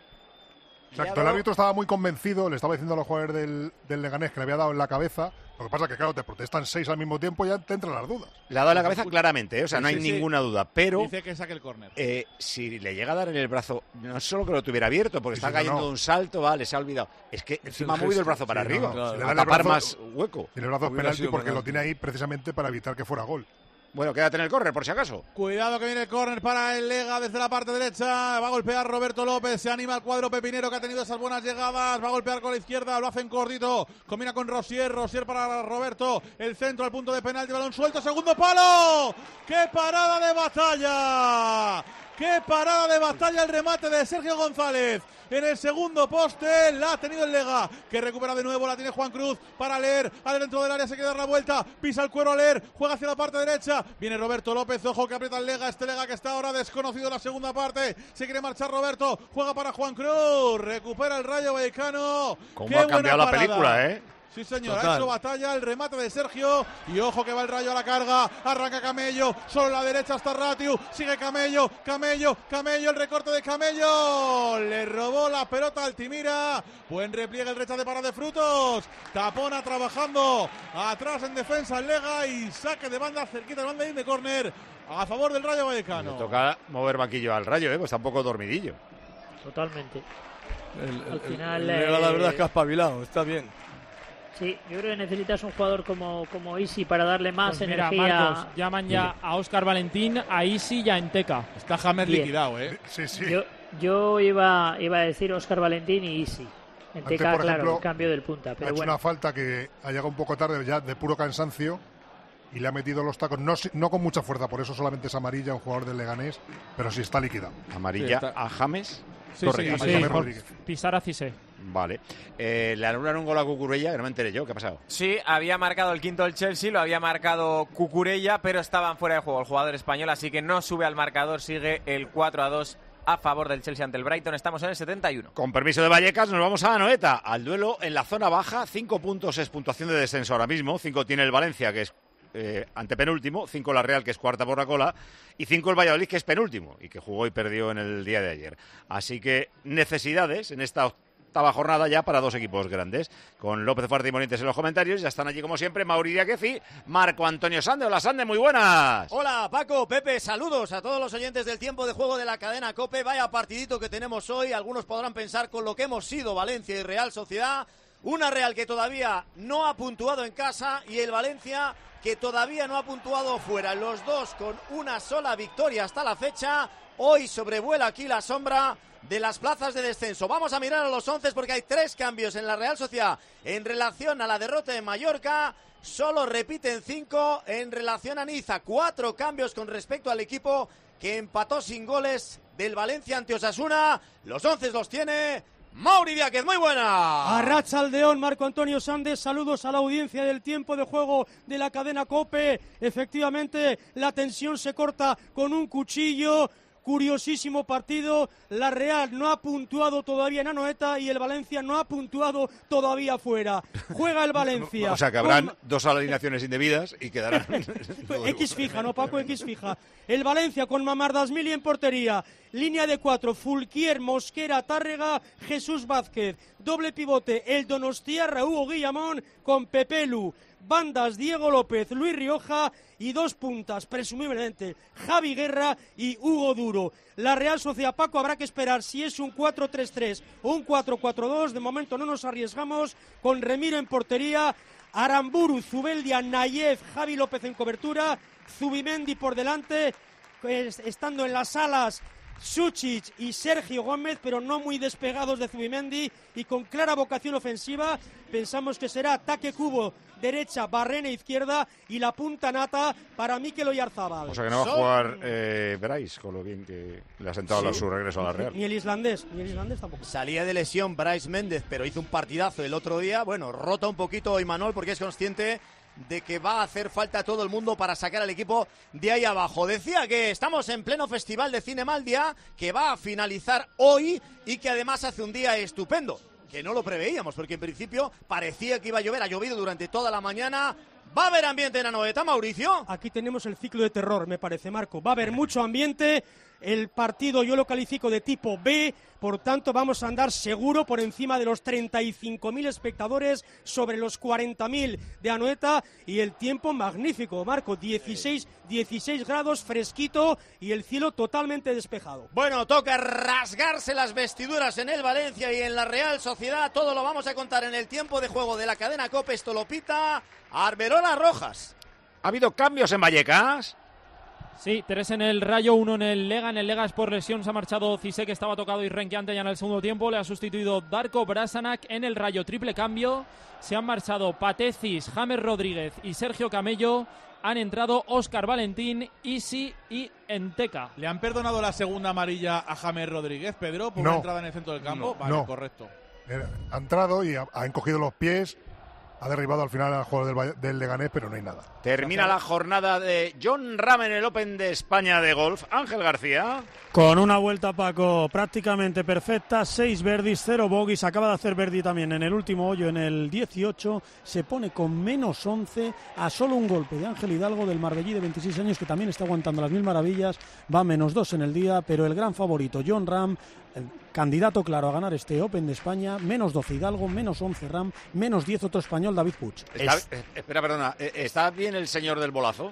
Exacto, el árbitro estaba muy convencido, le estaba diciendo a los jugadores del, del Leganés que le había dado en la cabeza. Lo que pasa es que, claro, te protestan seis al mismo tiempo y ya te entran las dudas. Le ha dado en la cabeza claramente, ¿eh? O sea, no hay Sí, sí. ninguna duda. Pero Dice que saque el córner. eh, si le llega a dar en el brazo, no es solo que lo tuviera abierto, porque Sí, está sí, cayendo no. de un salto, vale, se ha olvidado. Es que encima ha el movido el gesto. brazo para Sí, arriba. no, no, si le a da el tapar brazo- más hueco. Y el brazo es Hubiera penalti sido porque penalti. lo tiene ahí precisamente para evitar que fuera gol. Bueno, quédate en el córner, por si acaso. Cuidado que viene el córner para el Lega desde la parte derecha. Va a golpear Roberto López. Se anima el cuadro pepinero que ha tenido esas buenas llegadas. Va a golpear con la izquierda. Lo hacen cortito. Combina con Rosier. Rosier para Roberto. El centro al punto de penalti. Balón suelto. Segundo palo. ¡Qué parada de batalla! ¡Qué parada de batalla! El remate de Sergio González. En el segundo poste la ha tenido el Lega, que recupera de nuevo, la tiene Juan Cruz para Leer, adentro del área se quiere dar la vuelta, pisa el cuero a Leer, juega hacia la parte derecha, viene Roberto López, ojo que aprieta el Lega, este Lega que está ahora desconocido en la segunda parte, se quiere marchar Roberto, juega para Juan Cruz, recupera el Rayo Vallecano. Cómo Qué ha buena cambiado la parada. película, ¿eh? Sí, señor, Total. ha hecho batalla, el remate de Sergio. Y ojo que va el Rayo a la carga. Arranca Camello, solo a la derecha está Ratiu. Sigue Camello, Camello, Camello, el recorte de Camello. Le robó la pelota a Altimira. Buen repliegue el rechace para De Frutos. Tapona trabajando atrás en defensa el Lega y saque de banda cerquita de banda y de córner a favor del Rayo Vallecano. Le toca mover banquillo al Rayo, ¿eh? Pues está un poco dormidillo. Totalmente. El, Al el- final, el Lega, la eh, verdad es que ha espabilado, está bien. Sí, yo creo que necesitas un jugador como, como Isi para darle más Pues mira, energía. Marcos, llaman ya a Óscar Valentín, a Isi y a Enteca. Está James Bien. liquidado, ¿eh? Sí, sí. Yo, yo iba, iba a decir Óscar Valentín y Isi. En Antes, Teca, por claro, ejemplo, el cambio del punta. Ha Pero hecho bueno, una falta que ha llegado un poco tarde, ya de puro cansancio, y le ha metido los tacos, no, si- no con mucha fuerza, por eso solamente es amarilla un jugador del Leganés, pero sí está líquida. Amarilla Sí, está- a James. Sí, Correcto, sí, James por Rodríguez. pisar a Cissé. Vale. Eh, le anulan un gol a Cucurella, que no me enteré yo. ¿Qué ha pasado? Sí, había marcado el quinto del Chelsea, lo había marcado Cucurella, pero estaban fuera de juego el jugador español, así que no sube al marcador, sigue el cuatro a dos a favor del Chelsea ante el Brighton. Estamos en el setenta y uno. Con permiso de Vallecas, nos vamos a Anoeta, al duelo en la zona baja. Cinco puntos es puntuación de descenso ahora mismo. Cinco tiene el Valencia, que es eh, antepenúltimo. Cinco la Real, que es cuarta por la cola. Y cinco el Valladolid, que es penúltimo y que jugó y perdió en el día de ayer. Así que necesidades en esta octava jornada ya para dos equipos grandes. Con López Fuerte y Monientes en los comentarios. Ya están allí, como siempre, Mauri Diaquezi, Marco Antonio Sande. Hola, Sande, muy buenas. Hola Paco, Pepe, saludos a todos los oyentes del tiempo de juego de la cadena COPE. Vaya partidito que tenemos hoy. Algunos podrán pensar con lo que hemos sido Valencia y Real Sociedad. Una Real que todavía no ha puntuado en casa y el Valencia que todavía no ha puntuado fuera. Los dos con una sola victoria hasta la fecha. Hoy sobrevuela aquí la sombra de las plazas de descenso. Vamos a mirar a los once porque hay tres cambios en la Real Sociedad en relación a la derrota de Mallorca. Solo repiten cinco en relación a Niza. Cuatro cambios con respecto al equipo que empató sin goles del Valencia ante Osasuna. Los once los tiene Mauri Diáquez. Muy buena. Arratsaldeón, Marco Antonio Sandes, saludos a la audiencia del tiempo de juego de la cadena COPE. Efectivamente, la tensión se corta con un cuchillo. Curiosísimo partido, la Real no ha puntuado todavía en Anoeta y el Valencia no ha puntuado todavía fuera. Juega el Valencia. O sea que habrán con... dos alineaciones indebidas y quedarán... X fija, no Paco, X fija. El Valencia con Mamardasvili en portería Línea de cuatro, Fulquier, Mosquera, Tárrega, Jesús Vázquez. Doble pivote, el Donostiarra, Hugo Guillamón con Pepelu. Bandas, Diego López, Luis Rioja y dos puntas, presumiblemente Javi Guerra y Hugo Duro. La Real Sociedad, Paco, habrá que esperar si es un cuatro tres tres o un cuatro cuatro dos. De momento no nos arriesgamos, con Remiro en portería, Aramburu, Zubeldia, Nayev, Javi López en cobertura, Zubimendi por delante, pues, estando en las alas Suchic y Sergio Gómez, pero no muy despegados de Zubimendi y con clara vocación ofensiva. Pensamos que será ataque cubo derecha, Barrena izquierda y la punta nata para Mikel Oyarzábal. O sea que no va a jugar eh, Bryce, con lo bien que le ha sentado sí. su regreso a la Real. Ni el islandés, ni el islandés tampoco. Salía de lesión Bryce Méndez, pero hizo un partidazo el otro día. Bueno, rota un poquito Imanol porque es consciente de que va a hacer falta a todo el mundo para sacar al equipo de ahí abajo. Decía que estamos en pleno Festival de Cine Maldia, que va a finalizar hoy y que además hace un día estupendo, que no lo preveíamos, porque en principio parecía que iba a llover, ha llovido durante toda la mañana. ¿Va a haber ambiente en Anoeta, Mauricio? Aquí tenemos el ciclo de terror, me parece, Marco. Va a haber mucho ambiente. El partido yo lo califico de tipo B, por tanto vamos a andar seguro por encima de los treinta y cinco mil espectadores, sobre los cuarenta mil de Anoeta, y el tiempo magnífico, Marco, dieciséis, dieciséis grados, fresquito y el cielo totalmente despejado. Bueno, toca rasgarse las vestiduras en el Valencia y en la Real Sociedad, todo lo vamos a contar en el tiempo de juego de la cadena COPE. Esto lo pita Arberola Rojas. ¿Ha habido cambios en Vallecas? Sí, tres en el Rayo, uno en el Lega. En el Lega es por lesión, se ha marchado Cissé, que estaba tocado, y renqueante ya en el segundo tiempo. Le ha sustituido Darko Brasanac. En el Rayo, triple cambio. Se han marchado Patecis, James Rodríguez y Sergio Camello. Han entrado Óscar Valentín, Isi y Enteca. ¿Le han perdonado la segunda amarilla a James Rodríguez, Pedro, por no. una entrada en el centro del campo? No, vale, no. correcto. Ha entrado y ha, ha encogido los pies. Ha derribado al final al jugador del, del Leganés, pero no hay nada. Termina la jornada de Jon Rahm en el Open de España de golf. Ángel García. Con una vuelta, Paco, prácticamente perfecta. Seis birdies, cero bogies. Acaba de hacer birdie también en el último hoyo, en el dieciocho. Se pone con menos once a solo un golpe de Ángel Hidalgo, del Marbellí, de veintiséis años, que también está aguantando las mil maravillas. Va menos dos en el día, pero el gran favorito, Jon Rahm, el candidato claro a ganar este Open de España, menos doce Hidalgo, menos once Rahm, menos diez otro español, David Puig. Está, es... Espera, perdona, ¿está bien el señor del bolazo?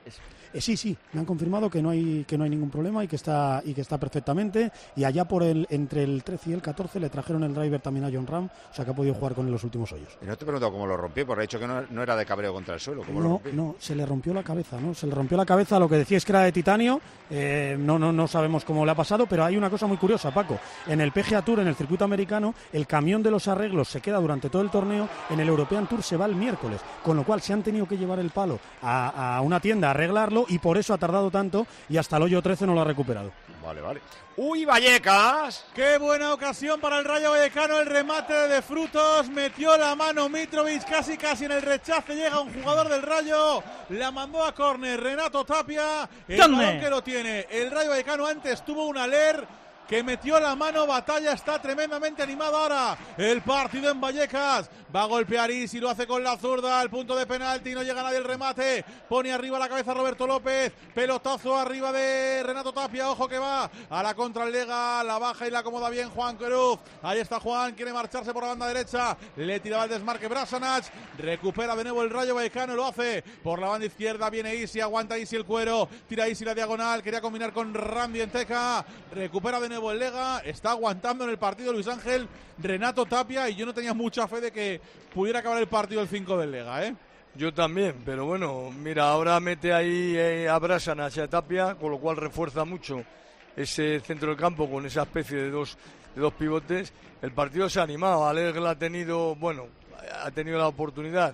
Eh, sí, sí, me han confirmado que no hay que no hay ningún problema y que está y que está perfectamente. Y allá por el entre el trece y el catorce le trajeron el driver también a Jon Rahm, o sea que ha podido jugar con él los últimos hoyos. Y no te he preguntado cómo lo rompió, porque ha dicho que no, no era de cabreo contra el suelo. ¿Cómo no, lo rompió? No, se le rompió la cabeza, ¿no? Se le rompió la cabeza, lo que decíais que era de titanio. Eh, no, no, no sabemos cómo le ha pasado, pero hay una cosa muy curiosa, Paco. En el P G A Tour, en el circuito americano, el camión de los arreglos se queda durante todo el torneo. En el European Tour se va el miércoles, con lo cual se han tenido que llevar el palo a, a una tienda a arreglarlo, y por eso ha tardado tanto y hasta el hoyo trece no lo ha recuperado. Vale, vale. ¡Uy, Vallecas! ¡Qué buena ocasión para el Rayo Vallecano! El remate de Frutos, metió la mano Mitrovic, casi casi en el rechace, llega un jugador del Rayo, la mandó a córner, Renato Tapia, el balón que lo tiene. El Rayo Vallecano antes tuvo un aler que metió la mano. Batalla está tremendamente animado ahora el partido en Vallecas. Va a golpear Isi, lo hace con la zurda al punto de penalti, no llega nadie el remate, pone arriba la cabeza Roberto López, pelotazo arriba de Renato Tapia, ojo que va a la contra el Lega, la baja y la acomoda bien Juan Cruz. Ahí está Juan, quiere marcharse por la banda derecha, le tiraba el desmarque Brasanac, recupera de nuevo el Rayo Vallecano, lo hace por la banda izquierda, viene Isi, aguanta Isi el cuero, tira Isi la diagonal, quería combinar con Randy Enteca, recupera de nuevo el Lega, está aguantando en el partido Luis Ángel Renato Tapia, y yo no tenía mucha fe de que pudiera acabar el partido el cinco del Lega, ¿eh? Yo también, pero bueno, mira, ahora mete ahí eh, a Brasanac y a Tapia, con lo cual refuerza mucho ese centro del campo con esa especie de dos, de dos pivotes. El partido se ha animado, Alegre ha tenido, bueno, ha tenido la oportunidad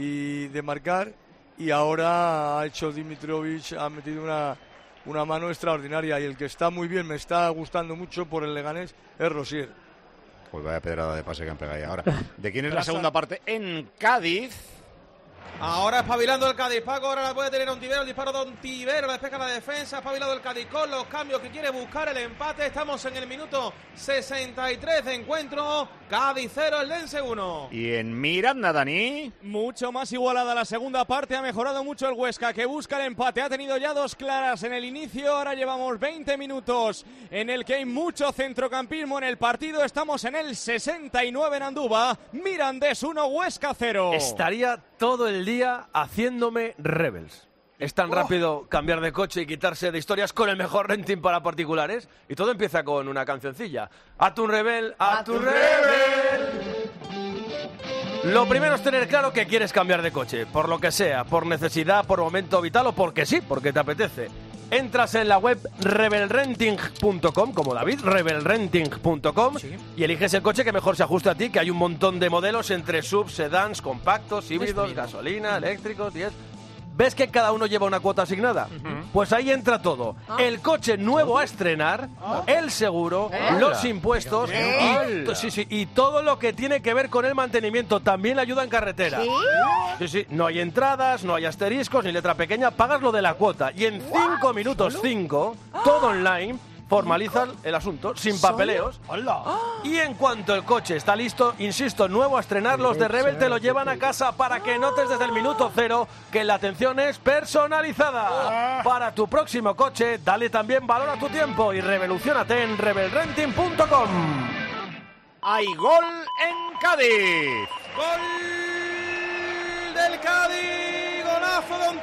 y de marcar, y ahora ha hecho Dimitrovic, ha metido una, una mano extraordinaria, y el que está muy bien, me está gustando mucho por el Leganés, es Rosier. Pues vaya pedrada de pase que han pegado ahí ahora. ¿De quién es la segunda parte? En Cádiz. Ahora espabilando el Cádiz, Paco, ahora la puede tener Ontivero, el disparo de Ontivero, la despeja la defensa, espabilado el Cádiz con los cambios que quiere buscar el empate. Estamos en el minuto sesenta y tres de encuentro. Cádiz cero, Eldense uno. Y en Miranda, Dani. Mucho más igualada la segunda parte, ha mejorado mucho el Huesca, que busca el empate, ha tenido ya dos claras en el inicio, ahora llevamos veinte minutos en el que hay mucho centrocampismo en el partido, estamos en el sesenta y nueve en Andúba, Mirandés uno, Huesca cero. Estaría todo el día haciéndome Rebels. Es tan rápido cambiar de coche y quitarse de historias con el mejor renting para particulares. Y todo empieza con una cancioncilla. A tu rebel, a, a tu rebel. Lo primero es tener claro que quieres cambiar de coche, por lo que sea, por necesidad, por momento vital o porque sí, porque te apetece. Entras en la web rebel renting punto com, como David, rebel renting punto com, sí. Y eliges el coche que mejor se ajuste a ti, que hay un montón de modelos entre subs, sedans, compactos, híbridos, gasolina, eléctricos y es... ¿Ves que cada uno lleva una cuota asignada? Uh-huh. Pues ahí entra todo. Ah. El coche nuevo a estrenar, ah. el seguro, ¿Eh? los impuestos ¿Eh? y, sí, sí, y todo lo que tiene que ver con el mantenimiento. También ayuda en carretera. ¿Sí? Sí, sí. No hay entradas, no hay asteriscos ni letra pequeña. Pagas lo de la cuota. Y en cinco minutos cinco, todo online, formalizan el asunto, sin papeleos. ¡Hola! Y en cuanto el coche está listo, insisto, nuevo a estrenar, los de Rebel te lo llevan a casa para que notes desde el minuto cero que la atención es personalizada. Para tu próximo coche, dale también valor a tu tiempo y revoluciónate en rebel renting punto com. Hay gol en Cádiz. Gol del Cádiz, golazo de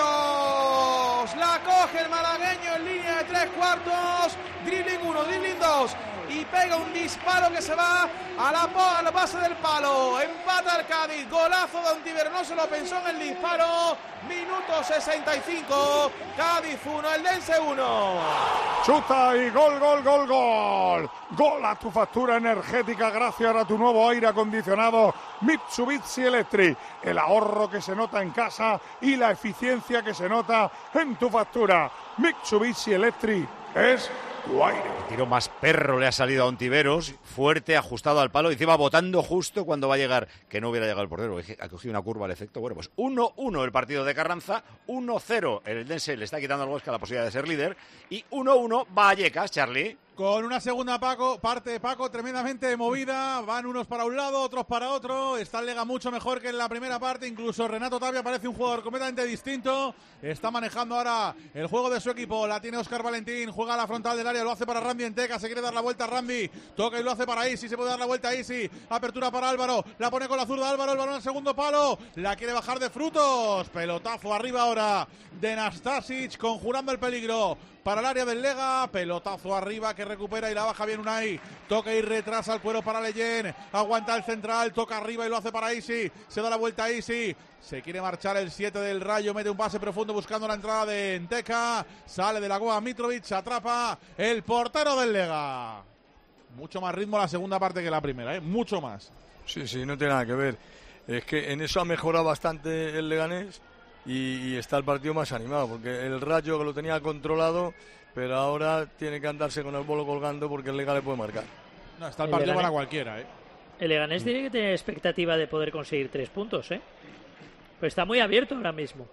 Ontiveros. La coge el malagueño en línea de tres cuartos, dribbling uno, dribbling dos, y pega un disparo que se va a la, a la base del palo. Empata el Cádiz, golazo de Ontiveros, no se lo pensó en el disparo. Minuto sesenta y cinco, Cádiz uno, Eldense uno. Chuta y gol, gol, gol, gol. Gol a tu factura energética gracias a tu nuevo aire acondicionado Mitsubishi Electric. El ahorro que se nota en casa y la eficiencia que se nota en tu factura. Mitsubishi Electric es tu aire. El tiro más perro le ha salido a Ontiveros, fuerte, ajustado al palo, y encima botando justo cuando va a llegar, que no hubiera llegado el portero, ha cogido una curva al efecto. Bueno, pues uno uno el partido de Carranza, uno cero el Eldense le está quitando al Huesca la posibilidad de ser líder, y uno uno Vallecas, Charlie. Con una segunda Paco, parte de Paco tremendamente movida, van unos para un lado, otros para otro, está el Lega mucho mejor que en la primera parte, incluso Renato Tapia parece un jugador completamente distinto, está manejando ahora el juego de su equipo, la tiene Óscar Valentín, juega a la frontal del área, lo hace para Randy Enteca, se quiere dar la vuelta a Randy, toca y lo hace para Isi, se puede dar la vuelta a Isi, apertura para Álvaro, la pone con la zurda Álvaro, el balón al segundo palo, la quiere bajar de Frutos, pelotazo arriba ahora de Nastasic, conjurando el peligro para el área del Lega, pelotazo arriba que recupera y la baja bien Unai, toca y retrasa el cuero para Leyen, aguanta el central, toca arriba y lo hace para Isi, se da la vuelta a Isi, se quiere marchar el siete del Rayo, mete un pase profundo buscando la entrada de Enteca, sale de la Goa Mitrovic, atrapa el portero del Lega. Mucho más ritmo la segunda parte que la primera, ¿eh? Mucho más. Sí, sí, no tiene nada que ver, es que en eso ha mejorado bastante el Leganés. Y, y está el partido más animado, porque el Rayo que lo tenía controlado, pero ahora tiene que andarse con el bolo colgando porque el Lega le puede marcar. No, está el, el partido Leganés, para cualquiera, ¿eh? El Leganés tiene que tener expectativa de poder conseguir tres puntos, ¿eh? Pues está muy abierto ahora mismo.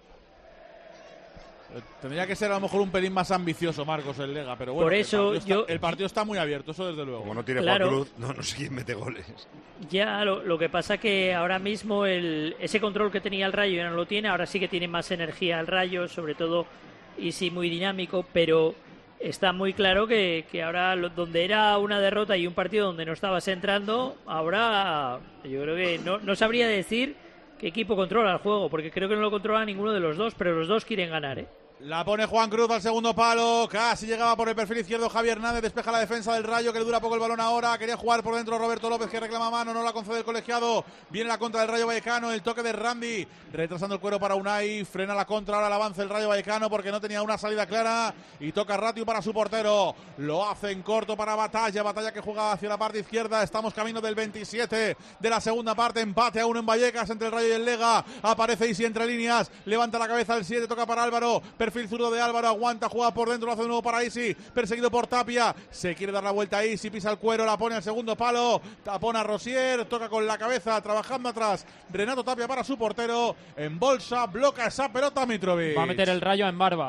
Tendría que ser a lo mejor un pelín más ambicioso, Marcos, el Lega, pero bueno, por eso el, partido yo, está, el partido está muy abierto, eso desde luego. Como no tiene claro, Juan Cruz, no, no sé quién mete goles. Ya, lo, lo que pasa que ahora mismo el, ese control que tenía el Rayo ya no lo tiene, ahora sí que tiene más energía el Rayo, sobre todo, y sí muy dinámico, pero está muy claro que, que ahora lo, donde era una derrota y un partido donde no estabas entrando, ahora yo creo que no, no sabría decir qué equipo controla el juego, porque creo que no lo controla ninguno de los dos, pero los dos quieren ganar, ¿eh? La pone Juan Cruz al segundo palo, casi llegaba por el perfil izquierdo Javier Hernández, despeja la defensa del Rayo que le dura poco el balón ahora, quería jugar por dentro Roberto López que reclama mano, no la concede el colegiado, viene la contra del Rayo Vallecano, el toque de Randy, retrasando el cuero para Unai, frena la contra, ahora el avance el Rayo Vallecano porque no tenía una salida clara y toca Ratio para su portero, lo hace en corto para Batalla, Batalla que juega hacia la parte izquierda, estamos camino del veintisiete de la segunda parte, empate a uno en Vallecas entre el Rayo y el Lega, aparece Isi entre líneas, levanta la cabeza el siete, toca para Álvaro, perfil zurdo de Álvaro, aguanta, juega por dentro, lo hace de nuevo para Isi, perseguido por Tapia, se quiere dar la vuelta a Isi, pisa el cuero, la pone al segundo palo, tapona Rosier, toca con la cabeza, trabajando atrás, Renato Tapia para su portero, en bolsa, bloca esa pelota Mitrovic. Va a meter el Rayo en Barba.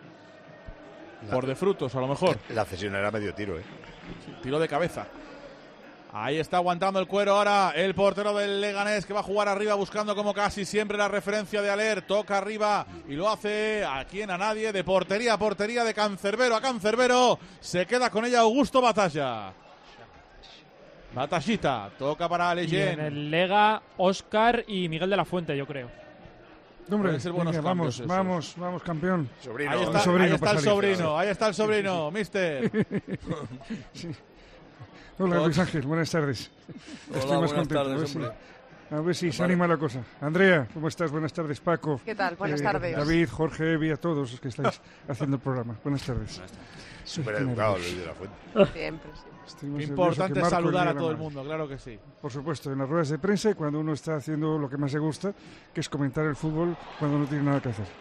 La, por de Frutos, a lo mejor. La cesión era medio tiro, ¿eh? Sí, tiro de cabeza. Ahí está aguantando el cuero ahora el portero del Leganés, que va a jugar arriba buscando como casi siempre la referencia de Aller. Toca arriba y lo hace a quien, a nadie, de portería a portería, de Cancerbero a Cancerbero. Se queda con ella Augusto Batalla. Batallita, toca para Y Leyen. en el Lega, Óscar y Miguel de la Fuente, yo creo. Hombre, Pueden ser buenos venga, cambios vamos, esos. vamos, vamos, campeón. Sobrino. Ahí está, ahí está el sobrino, ahí está el sobrino, mister. Sí. Hola, Luis Ángel, buenas tardes. Hola, Estoy más buenas contento. tardes, a ver si- hombre. A ver si se Vale. anima la cosa. Andrea, ¿cómo estás? Buenas tardes, Paco. ¿Qué tal? Buenas Eh, tardes. David, Jorge, Evi, a todos los que estáis haciendo el programa. Buenas tardes. Súper Qué educado, nervios. Luis de la Fuente. Siempre, sí. Estoy más Qué nervioso importante que Marco saludar día a de todo la el madre. mundo, claro que sí. Por supuesto, en las ruedas de prensa y cuando uno está haciendo lo que más le gusta, que es comentar el fútbol cuando no tiene nada que hacer.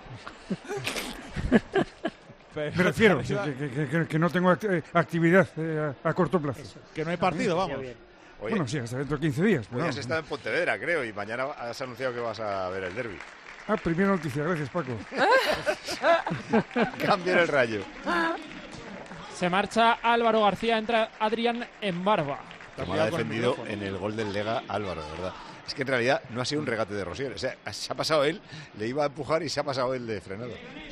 Pero- Me refiero, que, que- que- que no tengo act- eh, actividad eh, a, a corto plazo. Que no hay partido, vamos. Oye, Bueno, sí, hasta dentro de quince días. pero hoy has vamos. estado en Pontevedra, creo, y mañana has anunciado que vas a ver el derbi. Ah, primera noticia, gracias, Paco. Cambia el rayo. Se marcha Álvaro García, entra Adrián en barba. Como ha defendido en el gol del Lega Álvaro, de verdad. Es que en realidad no ha sido un regate de Rosier. O sea, se ha pasado él, le iba a empujar y se ha pasado él de frenado.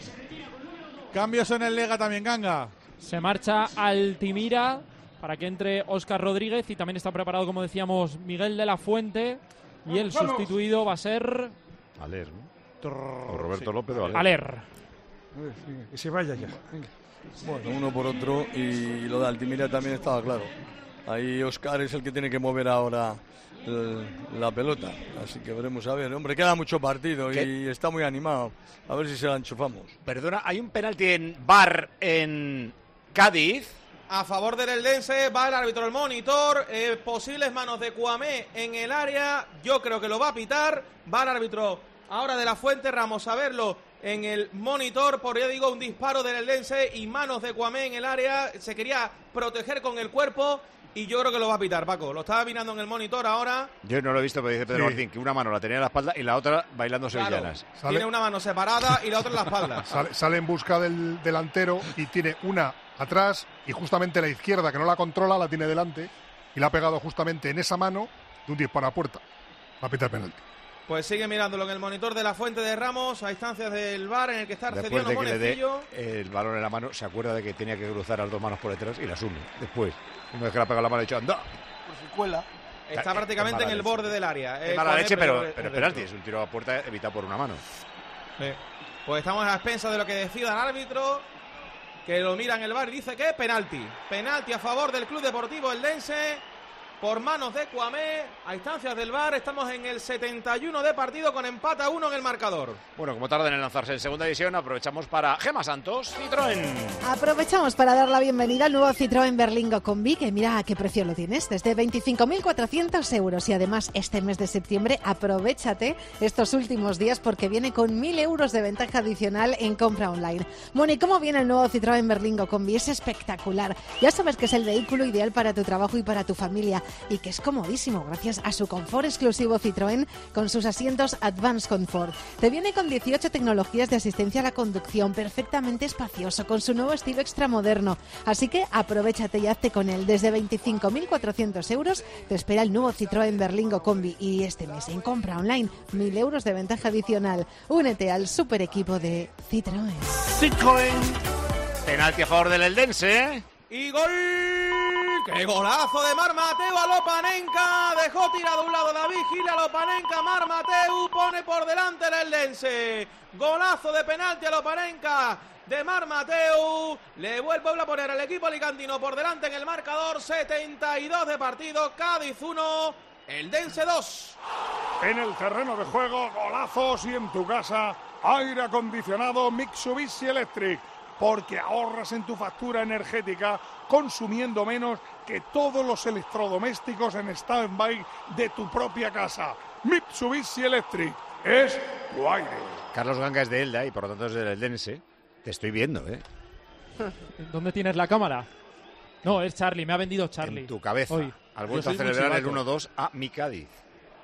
Cambios en el Lega también, Ganga. Se marcha Altimira para que entre Óscar Rodríguez y también está preparado, como decíamos, Miguel de la Fuente. Y el ¡Vamos! sustituido va a ser Aler, ¿no? O Roberto López o Aler. Aler. A ver, venga, que se vaya ya. Venga. Bueno, uno por otro, y lo de Altimira también estaba claro. Ahí Óscar es el que tiene que mover ahora el- la pelota, así que veremos a ver. Hombre, queda mucho partido y ¿Qué? está muy animado. A ver si se la enchufamos. Perdona, hay un penalti en V A R en Cádiz. A favor del Eldense, va el árbitro al monitor, eh, posibles manos de Cuamé en el área, yo creo que lo va a pitar, va el árbitro ahora de la Fuente, Ramos a verlo en el monitor, por ya digo, un disparo del Eldense y manos de Cuamé en el área, se quería proteger con el cuerpo y yo creo que lo va a pitar, Paco, lo estaba mirando en el monitor ahora. Yo no lo he visto, pero dice Pedro Sí. Martín que una mano la tenía en la espalda y la otra bailando Claro, sevillanas. tiene una mano separada y la otra en la espalda. Sale, sale en busca del delantero y tiene una atrás y justamente la izquierda, que no la controla, la tiene delante y la ha pegado justamente en esa mano de un disparo a puerta. Va a pitar penalti. Pues sigue mirándolo en el monitor de la Fuente de Ramos, a instancias del V A R en el que está Después Arcediano de que le dé Monecillo. el balón en la mano, se acuerda de que tenía que cruzar las dos manos por detrás y la asume. Después, una vez que la pega la mano, ha dicho, anda. Está Eh, prácticamente es en el mala borde leche. del área. Es Eh, mala Cuamé leche, pero, el pero es resto. penalti. Es un tiro a puerta evitado por una mano. Sí. Pues estamos a expensas de lo que decida el árbitro, que lo mira en el V A R y dice que es penalti. Penalti a favor del Club Deportivo Eldense por manos de Cuamé. A instancias del V A R estamos en el setenta y uno de partido con empate a uno en el marcador. Bueno, como tardan en lanzarse en segunda división, aprovechamos para Gema Santos, Citroën. Aprovechamos para dar la bienvenida al nuevo Citroën Berlingo Combi, que mira a qué precio lo tienes, desde veinticinco mil cuatrocientos euros. Y además, este mes de septiembre, aprovéchate estos últimos días porque viene con mil euros de ventaja adicional en compra online. Bueno, ¿y cómo viene el nuevo Citroën Berlingo Combi? Es espectacular. Ya sabes que es el vehículo ideal para tu trabajo y para tu familia y que es comodísimo gracias a su confort exclusivo Citroën con sus asientos Advanced Comfort. Te viene con dieciocho tecnologías de asistencia a la conducción, perfectamente espacioso, con su nuevo estilo extramoderno. Así que aprovéchate y hazte con él. Desde veinticinco mil cuatrocientos euros te espera el nuevo Citroën Berlingo Combi y este mes en compra online, mil euros de ventaja adicional. Únete al super equipo de Citroën. Citroën. Penalti a favor del Eldense. Y gol. ¡Qué golazo de Mar Mateu a Lopanenka! Dejó tirado a un lado David Gil a Lopanenka. Mar Mateu pone por delante el Eldense. Golazo de penalti a Lopanenka de Mar Mateu. Le vuelve a poner al equipo alicantino por delante en el marcador. setenta y dos de partido. Cádiz uno, Eldense dos. En el terreno de juego, golazos y en tu casa, aire acondicionado Mitsubishi Electric. Porque ahorras en tu factura energética consumiendo menos que todos los electrodomésticos en stand-by de tu propia casa. Mitsubishi Electric es tu aire. Carlos Ganga es de Elda y por lo tanto es del Eldense. Te estoy viendo, ¿eh? ¿Dónde tienes la cámara? No, es Charlie, me ha vendido Charlie. En tu cabeza. Hoy. Has vuelto Yo a soy muy celebrar el chivato. uno dos a mi Cádiz.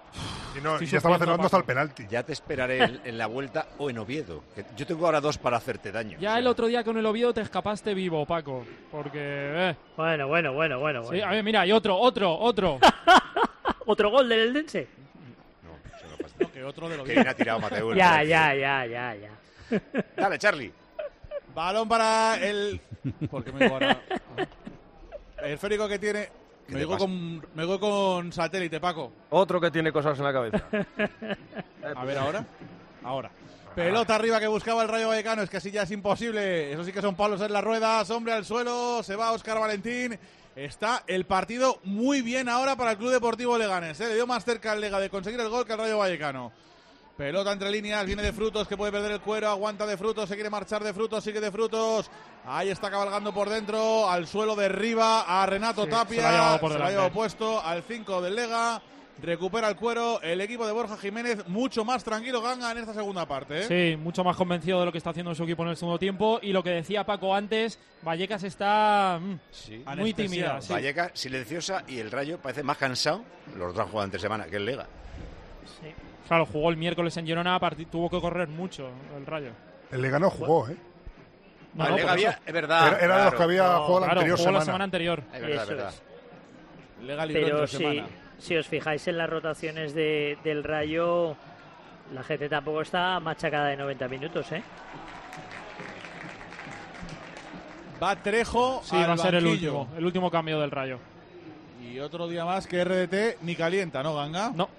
Y, no, Estoy y ya estaba sufriendo, celebrando hasta el Paco. penalti. Ya te esperaré en, en la vuelta o en Oviedo. Que yo tengo ahora dos para hacerte daño. Ya el otro día con el Oviedo te escapaste vivo, Paco. Porque. Eh. Bueno, bueno, bueno, bueno. Sí, bueno. a ver, mira, y otro, otro, otro. ¿Otro gol del Eldense? No, que otro de lo Que bien ha tirado Mateo. Ya, ya, ya, ya, ya. Dale, Charlie. Balón para el. ¿Por qué me digo ahora? El esférico que tiene. Me te digo, pasa? con, me digo con satélite, Paco. Otro que tiene cosas en la cabeza. A ver, ahora. Ahora. Pelota arriba que buscaba el Rayo Vallecano. Es que así ya es imposible. Eso sí que son palos en las ruedas. Hombre al suelo. Se va Óscar Valentín. Está el partido muy bien ahora para el Club Deportivo Leganés. ¿eh? Le dio más cerca al Lega de conseguir el gol que al Rayo Vallecano. Pelota entre líneas, viene de Frutos, que puede perder el cuero, aguanta de Frutos, se quiere marchar de Frutos, sigue de Frutos. Ahí está cabalgando por dentro, al suelo derriba a Renato Sí, Tapia. se la ha llevado por se la ha delante. llevado puesto al cinco del Lega. Recupera el cuero el equipo de Borja Jiménez, mucho más tranquilo Ganga en esta segunda parte. ¿eh? Sí, mucho más convencido de lo que está haciendo su equipo en el segundo tiempo. Y lo que decía Paco antes, Vallecas está mm, muy Anestesiado. tímida. Sí. Vallecas silenciosa y el Rayo parece más cansado. Los dos han jugado entre semana que el Lega. Claro, jugó el miércoles en Girona, parti- tuvo que correr mucho el Rayo. El Lega no jugó, ¿eh? No, Ah, no, el Lega por había- eso. es verdad. Era, era de los que había No, jugado la claro, anterior jugó semana. la semana anterior. Es verdad, Eso es verdad. es. Lega libró Pero entre si, semana. si os fijáis en las rotaciones de, del Rayo, la gente tampoco está machacada de noventa minutos, ¿eh? Va Trejo Sí, al va a ser el banquillo. último, el último cambio del Rayo. Y otro día más que R D T ni calienta, ¿no, Ganga? No.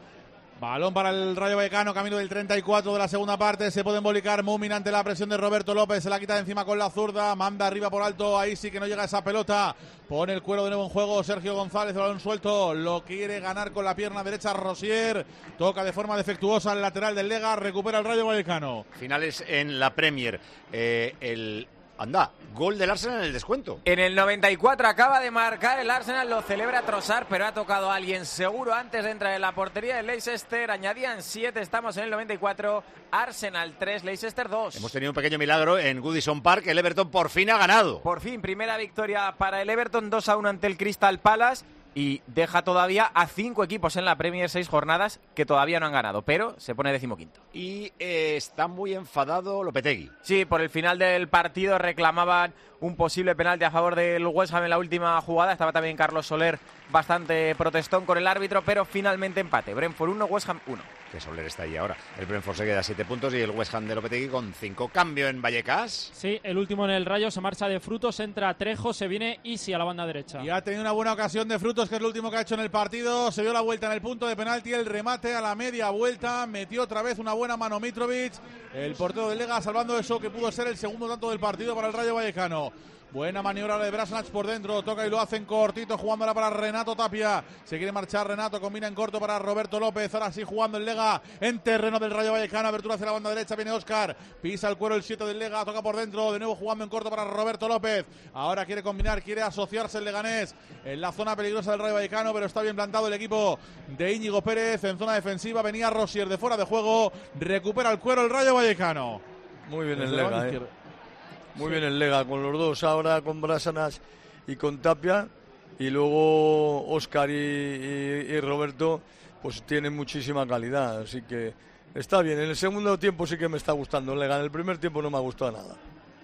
Balón para el Rayo Vallecano, camino del treinta y cuatro de la segunda parte. Se puede embolicar Mumin ante la presión de Roberto López. Se la quita de encima con la zurda. Manda arriba por alto. Ahí sí que no llega esa pelota. Pone el cuero de nuevo en juego. Sergio González, el balón suelto. Lo quiere ganar con la pierna derecha Rosier. Toca de forma defectuosa el lateral del Lega. Recupera el Rayo Vallecano. Finales en la Premier. Eh, el Anda, gol del Arsenal en el descuento. En el noventa y cuatro acaba de marcar el Arsenal, lo celebra Trossard, pero ha tocado a alguien seguro antes de entrar en la portería de Leicester. Añadían siete, estamos en el noventa y cuatro. Arsenal tres, Leicester dos. Hemos tenido un pequeño milagro en Goodison Park. El Everton por fin ha ganado. Por fin, primera victoria para el Everton, dos a uno ante el Crystal Palace. Y deja todavía a cinco equipos en la Premier, seis jornadas, que todavía no han ganado, pero se pone decimoquinto. Y eh, está muy enfadado Lopetegui. Sí, por el final del partido reclamaban un posible penalti a favor del West Ham en la última jugada. Estaba también Carlos Soler bastante protestón con el árbitro, pero finalmente empate. Brentford uno, West Ham uno. Que Soler está ahí ahora. El Brentford se queda a siete puntos y el West Ham de Lopetegui con cinco. Cambio en Vallecas. Sí, el último en el Rayo, se marcha de Frutos, entra Trejo, se viene Isi a la banda derecha. Y ha tenido una buena ocasión de Frutos, que es lo último que ha hecho en el partido. Se dio la vuelta en el punto de penalti, el remate a la media vuelta. Metió otra vez una buena mano Mitrovic. El portero del Lega salvando eso que pudo ser el segundo tanto del partido para el Rayo Vallecano. Buena maniobra de Brasnach por dentro, toca y lo hacen cortito, jugándola para Renato Tapia. Se quiere marchar Renato, combina en corto para Roberto López. Ahora sí jugando el Lega en terreno del Rayo Vallecano. Abertura hacia la banda derecha, viene Óscar. Pisa el cuero el siete del Lega, toca por dentro. De nuevo jugando en corto para Roberto López. Ahora quiere combinar, quiere asociarse el Leganés en la zona peligrosa del Rayo Vallecano, pero está bien plantado el equipo de Íñigo Pérez en zona defensiva. Venía Rosier de fuera de juego, recupera el cuero el Rayo Vallecano. Muy bien el Desde la Lega, banda ¿eh? izquierda. Muy Sí. bien el Lega, con los dos ahora, con Brasanas y con Tapia. Y luego Óscar y, y- y Roberto, pues tienen muchísima calidad. Así que está bien. En el segundo tiempo sí que me está gustando el Lega. En el primer tiempo no me ha gustado nada.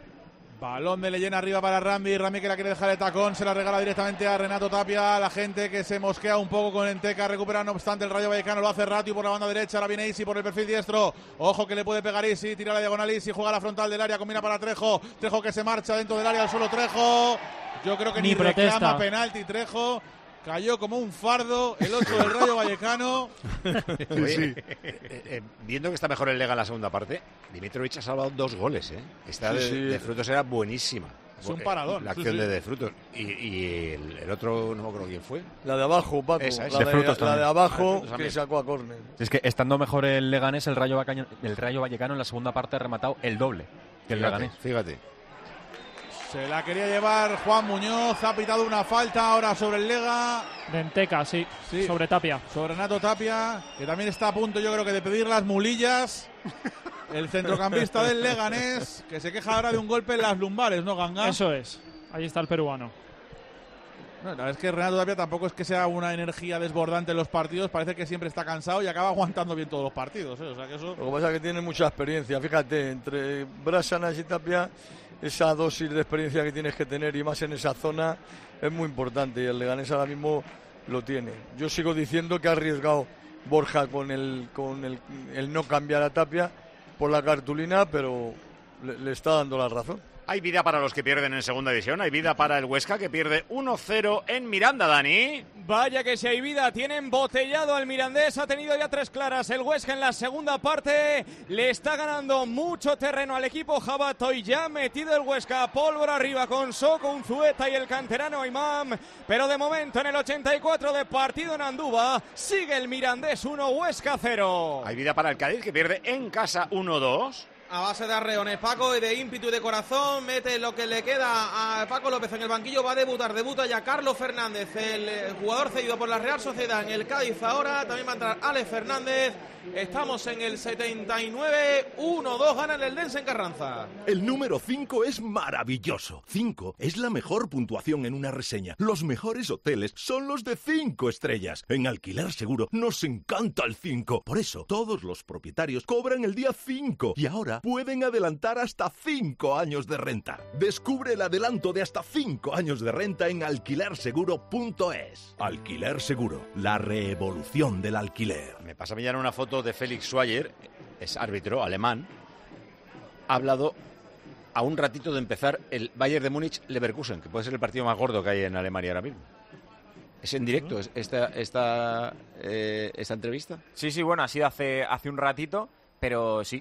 Balón de Leyena arriba para Rambi. Rambi que la quiere dejar de tacón. Se la regala directamente a Renato Tapia. La gente que se mosquea un poco con Enteca. Recupera no obstante el Rayo Vallecano. Lo hace Ratio por la banda derecha. Ahora viene Isi por el perfil diestro. Ojo que le puede pegar Isi. Tira la diagonal Isi. Juega la frontal del área. Combina para Trejo. Trejo que se marcha dentro del área al suelo. Trejo. Yo creo que ni, Ni protesta. reclama penalti Trejo. Cayó como un fardo el ocho del Rayo Vallecano. Oye, eh, eh, eh, viendo que está mejor el Lega en la segunda parte, Dimitrovic ha salvado dos goles. ¿eh? Esta Sí, de, sí. de Frutos era buenísima. Es un Eh, paradón, La sí, acción sí. de, de Frutos. Y, y el, el otro, no me acuerdo quién fue. La de abajo, Paco. Esa, esa. La, De de, Frutos la de también. abajo Ah, de Frutos que también. sacó a córner. Es que estando mejor el Leganés, el Rayo, Vallecano, el Rayo Vallecano en la segunda parte ha rematado el doble que el Fíjate, Leganés. fíjate. Se la quería llevar Juan Muñoz. Ha pitado una falta ahora sobre el Lega. De Enteca, sí, Sí. sobre Tapia. Sobre Renato Tapia, que también está a punto, yo creo que de pedir las mulillas. El centrocampista del Leganés, que se queja ahora de un golpe en las lumbares, ¿no, Ganga? Eso es, ahí está el peruano. No, la verdad es que Renato Tapia tampoco es que sea una energía desbordante en los partidos, parece que siempre está cansado y acaba aguantando bien todos los partidos, ¿eh? O sea que eso... Lo que pasa es que tiene mucha experiencia, fíjate, entre Bárcenas y Tapia, esa dosis de experiencia que tienes que tener y más en esa zona es muy importante y el Leganés ahora mismo lo tiene. Yo sigo diciendo que ha arriesgado Borja con el, con el, el no cambiar a Tapia por la cartulina, pero le, le está dando la razón. Hay vida para los que pierden en segunda división, hay vida para el Huesca que pierde uno cero en Miranda, Dani. Vaya que si hay vida, tiene embotellado al Mirandés, ha tenido ya tres claras. El Huesca en la segunda parte le está ganando mucho terreno al equipo jabato y ya metido el Huesca, pólvora arriba con Soco, Unzueta y el canterano Imam. Pero de momento en el ochenta y cuatro de partido en Andúba sigue el Mirandés uno, Huesca cero. Hay vida para el Cádiz que pierde en casa uno dos. A base de arreones, Paco, y de ímpetu y de corazón, mete lo que le queda a Paco López en el banquillo, va a debutar, debuta ya Carlos Fernández, el jugador cedido por la Real Sociedad en el Cádiz ahora, también va a entrar Alex Fernández, estamos en el setenta y nueve, uno dos, gana el Eldense en Carranza. El número cinco es maravilloso, cinco es la mejor puntuación en una reseña, los mejores hoteles son los de cinco estrellas, en Alquiler Seguro nos encanta el cinco, por eso todos los propietarios cobran el día cinco y ahora pueden adelantar hasta cinco años de renta. Descubre el adelanto de hasta cinco años de renta en alquiler seguro punto es. Alquiler Seguro, la revolución del alquiler. Me pasa a mí ya una foto de Felix Schweier, es árbitro alemán, ha hablado a un ratito de empezar el Bayern de Múnich-Leverkusen, que puede ser el partido más gordo que hay en Alemania ahora mismo. ¿Es en directo esta, esta, eh, esta entrevista? Sí, sí, bueno, ha sido hace, hace un ratito, pero sí.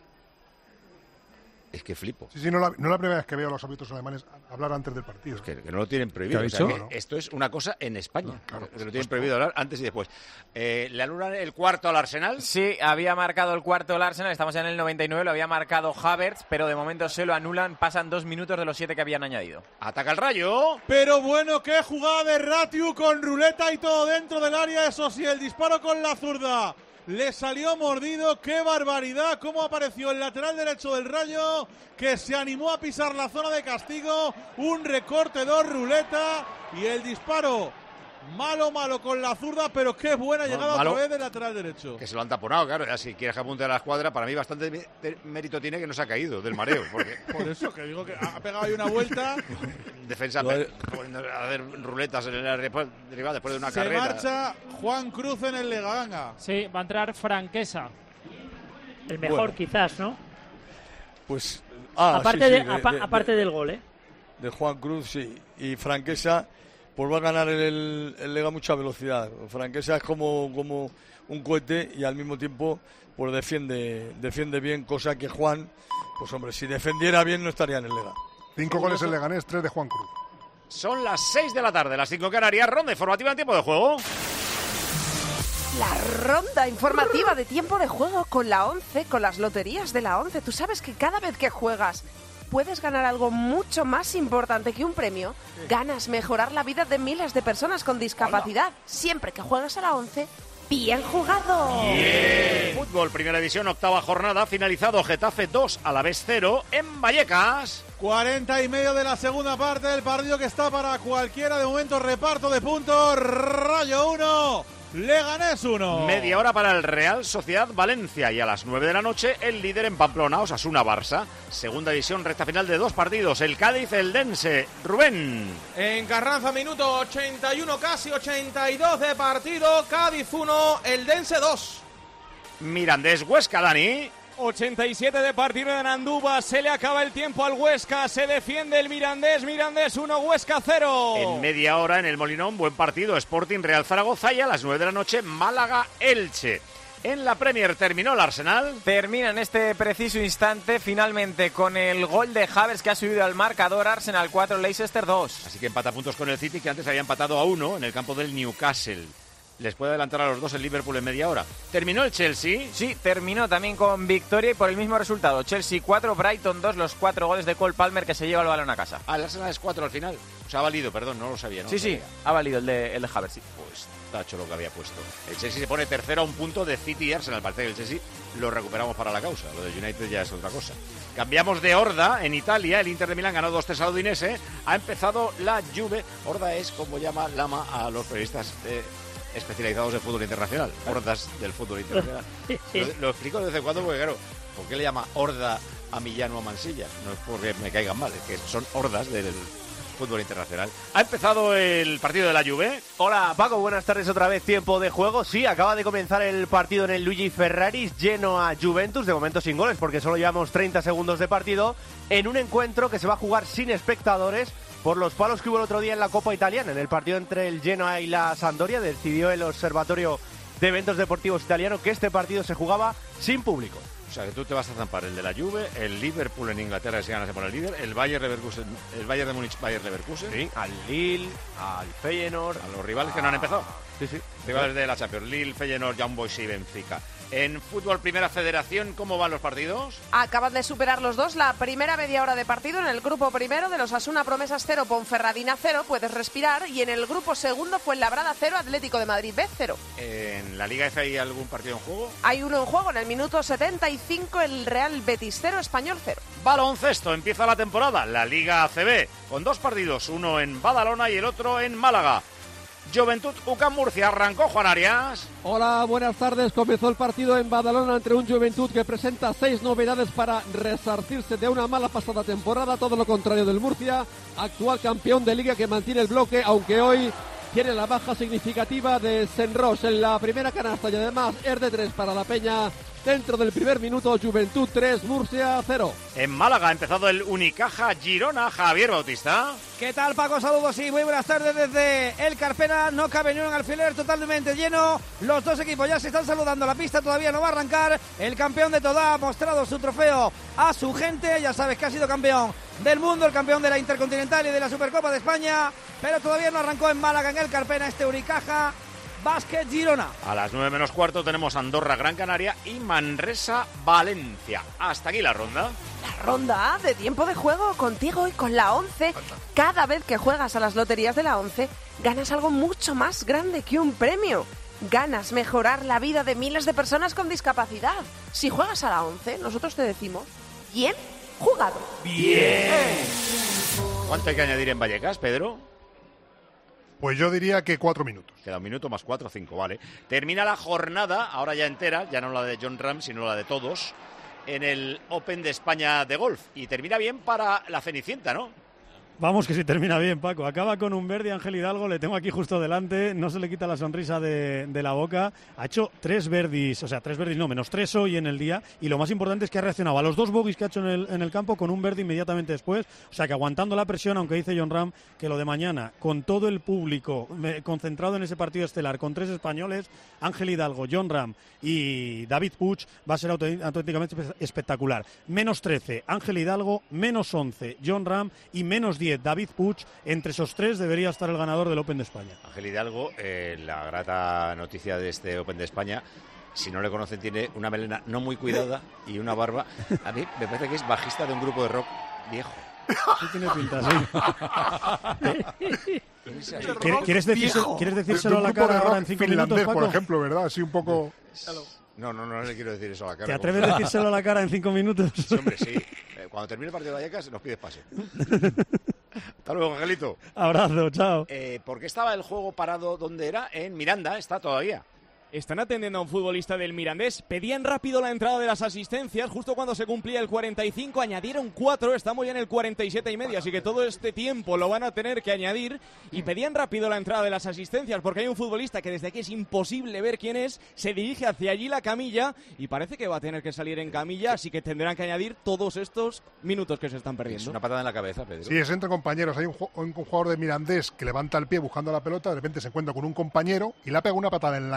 Es que flipo. Sí, sí, no la, no la primera vez que veo a los árbitros alemanes hablar antes del partido. Es que, que no lo tienen prohibido. ¿Qué ha o sea, dicho? que esto es una cosa en España. No, claro, que lo tienen prohibido hablar antes y después. Eh, ¿Le anulan el cuarto al Arsenal? Sí, había marcado el cuarto el Arsenal, estamos en el noventa y nueve, lo había marcado Havertz, pero de momento se lo anulan, pasan dos minutos de los siete que habían añadido. Ataca el Rayo. Pero bueno, qué jugada de Ratiu con ruleta y todo dentro del área, eso sí, el disparo con la zurda. Le salió mordido, qué barbaridad, cómo apareció el lateral derecho del Rayo, que se animó a pisar la zona de castigo, un recorte, dos ruleta y el disparo. Malo, malo con la zurda, pero qué buena llegada no, malo, otra vez del lateral derecho. Que se lo han taponado, claro, ya si quieres que apunte a la escuadra, para mí bastante mérito tiene que no se ha caído del mareo. Porque... Por eso, que digo que ha pegado ahí una vuelta. Defensa, a hacer ruletas en el área derivada después de una se carrera. Se marcha Juan Cruz en el Leganga. Sí, va a entrar Franquesa. El mejor bueno. quizás, ¿no? Pues... Ah, aparte, sí, de, sí, de, apa, de, aparte de, del gol, ¿eh? De Juan Cruz, sí. Y Franquesa... pues va a ganar el, el, el Lega mucha velocidad. Franquesa es como, como un cohete y al mismo tiempo pues defiende, defiende bien, cosa que Juan, pues hombre, si defendiera bien no estaría en el Lega. Cinco goles el Leganés, tres de Juan Cruz. Son las seis de la tarde, las cinco Canarias, ronda informativa en tiempo de juego. La ronda informativa de tiempo de juego con la once, con las loterías de la once. Tú sabes que cada vez que juegas puedes ganar algo mucho más importante que un premio. Ganas mejorar la vida de miles de personas con discapacidad. Siempre que juegas a la once, bien jugado. Yeah. Fútbol, primera división, octava jornada, finalizado Getafe dos, Alavés cero en Vallecas. cuarenta y medio de la segunda parte del partido que está para cualquiera. De momento reparto de puntos, Rayo uno, Leganés uno. Media hora para el Real Sociedad Valencia y a las nueve de la noche el líder en Pamplona, Osasuna Barça. Segunda división, recta final de dos partidos, el Cádiz, el Dense. Rubén. En Carranza, minuto ochenta y uno, casi ochenta y dos de partido, Cádiz uno, el Dense dos. Mirandés Huesca, Dani. ochenta y siete de partido en Andúba, se le acaba el tiempo al Huesca, se defiende el Mirandés, Mirandés uno, Huesca cero. En media hora en el Molinón, buen partido, Sporting Real Zaragoza y a las nueve de la noche Málaga Elche. En la Premier terminó el Arsenal. Termina en este preciso instante finalmente con el gol de Havertz que ha subido al marcador. Arsenal cuatro, Leicester dos. Así que empata puntos con el City, que antes había empatado a uno en el campo del Newcastle. Les puede adelantar a los dos el Liverpool en media hora. ¿Terminó el Chelsea? Sí, terminó también con victoria y por el mismo resultado. Chelsea cuatro, Brighton dos, los cuatro goles de Cole Palmer que se lleva el balón a casa. Ah, el Arsenal es cuatro al final. O sea, ha valido, perdón, no lo sabía, ¿no? Sí, sí, ha valido el de, el de Havertz. Pues tacho lo que había puesto. El Chelsea se pone tercero a un punto de City y Arsenal. Parece que el Chelsea lo recuperamos para la causa. Lo de United ya es otra cosa. Cambiamos de horda en Italia. El Inter de Milán ganó dos tres al Udinese. Ha empezado la Juve. Horda es como llama Lama a los periodistas eh, especializados en fútbol internacional. Hordas del fútbol internacional. Lo, lo explico de vez en cuando porque, claro, ¿por qué le llama horda a Millán o a Mansilla? No es porque me caigan mal, es que son hordas del fútbol internacional. ¿Ha empezado el partido de la Juve? Hola Paco, buenas tardes otra vez, tiempo de juego. Sí, acaba de comenzar el partido en el Luigi Ferraris, lleno a Juventus, de momento sin goles porque solo llevamos treinta segundos de partido, en un encuentro que se va a jugar sin espectadores por los palos que hubo el otro día en la Copa Italiana. En el partido entre el Genoa y la Sampdoria decidió el Observatorio de Eventos Deportivos Italiano que este partido se jugaba sin público. O sea, que tú te vas a zampar el de la Juve, el Liverpool en Inglaterra, si gana se pone el líder, el Bayern Leverkusen, el Bayern de Múnich, Bayern Leverkusen. Sí, al Lille, al Feyenoord. A los rivales a... que no han empezado. Sí, sí. Rivales de la Champions, Lille, Feyenoord, Young Boys y Benfica. En fútbol Primera Federación, ¿cómo van los partidos? Acaban de superar los dos la primera media hora de partido en el grupo primero de los Asuna Promesas cero, Ponferradina cero, puedes respirar, y en el grupo segundo Fuenlabrada cero, Atlético de Madrid B cero. ¿En la Liga F hay algún partido en juego? Hay uno en juego en el minuto setenta y cinco, el Real Betis cero, Español cero. Baloncesto, empieza la temporada, la Liga A C B, con dos partidos, uno en Badalona y el otro en Málaga. Juventud U C A M Murcia, arrancó Juan Arias. Hola, buenas tardes. Comenzó el partido en Badalona entre un Juventud que presenta seis novedades para resarcirse de una mala pasada temporada, todo lo contrario del Murcia, actual campeón de Liga que mantiene el bloque, aunque hoy tiene la baja significativa de Senros en la primera canasta y además es de tres para la Peña. Dentro del primer minuto, Juventud tres, Murcia cero. En Málaga ha empezado el Unicaja Girona, Javier Bautista. ¿Qué tal, Paco? Saludos y muy buenas tardes desde el Carpena. No cabe ni un alfiler, totalmente lleno. Los dos equipos ya se están saludando. La pista todavía no va a arrancar. El campeón de Todá ha mostrado su trofeo a su gente. Ya sabes que ha sido campeón del mundo, el campeón de la Intercontinental y de la Supercopa de España. Pero todavía no arrancó en Málaga, en el Carpena, este Unicaja Básquet Girona. A las nueve menos cuarto tenemos Andorra Gran Canaria y Manresa Valencia. Hasta aquí la ronda. La ronda de tiempo de juego contigo y con la ONCE. Cada vez que juegas a las loterías de la ONCE, ganas algo mucho más grande que un premio. Ganas mejorar la vida de miles de personas con discapacidad. Si juegas a la ONCE, nosotros te decimos, bien jugado. Bien. ¿Cuánto hay que añadir en Vallecas, Pedro? Pues yo diría que cuatro minutos. Queda un minuto más cuatro, cinco, vale. Termina la jornada, ahora ya entera, ya no la de John Ram, sino la de todos, en el Open de España de golf. Y termina bien para la Cenicienta, ¿no? Vamos que si termina bien, Paco. Acaba con un verde Ángel Hidalgo, le tengo aquí justo delante, no se le quita la sonrisa de, de la boca. Ha hecho tres verdis, o sea, tres verdis no, menos tres hoy en el día. Y lo más importante es que ha reaccionado a los dos bogies que ha hecho en el, en el campo con un verde inmediatamente después. O sea, que aguantando la presión, aunque dice John Ram que lo de mañana, con todo el público eh, concentrado en ese partido estelar, con tres españoles, Ángel Hidalgo, John Ram y David Puig, va a ser auténticamente espectacular. Menos trece, Ángel Hidalgo, menos once, John Ram y menos diez. David Puig, entre esos tres debería estar el ganador del Open de España. Ángel Hidalgo, eh, la grata noticia de este Open de España, si no le conocen, tiene una melena no muy cuidada y una barba. A mí me parece que es bajista de un grupo de rock viejo. Sí tiene pinta, sí. ¿Quieres, decírselo, ¿Quieres decírselo a la cara ahora en cinco minutos, Paco? Por ejemplo, ¿verdad? Así un poco... No, no, no le quiero decir eso a la cara. ¿Te atreves a decírselo a la cara en cinco minutos? Sí, hombre, sí. Cuando termine el partido de Vallecas nos pides pase. Hasta luego, Angelito. Abrazo, chao. Eh, ¿Por qué estaba el juego parado donde era? En Miranda, está todavía. Están atendiendo a un futbolista del Mirandés. Pedían rápido la entrada de las asistencias. Justo cuando se cumplía el cuarenta y cinco, añadieron cuatro. Estamos ya en el cuarenta y siete y medio, así que todo este tiempo lo van a tener que añadir. Y pedían rápido la entrada de las asistencias porque hay un futbolista que desde aquí es imposible ver quién es. Se dirige hacia allí la camilla y parece que va a tener que salir en camilla, así que tendrán que añadir todos estos minutos que se están perdiendo. Es una patada en la cabeza, Pedro. Sí, es entre compañeros. Hay un, un jugador de Mirandés que levanta el pie buscando la pelota, de repente se encuentra con un compañero y le pega una patada en la cabeza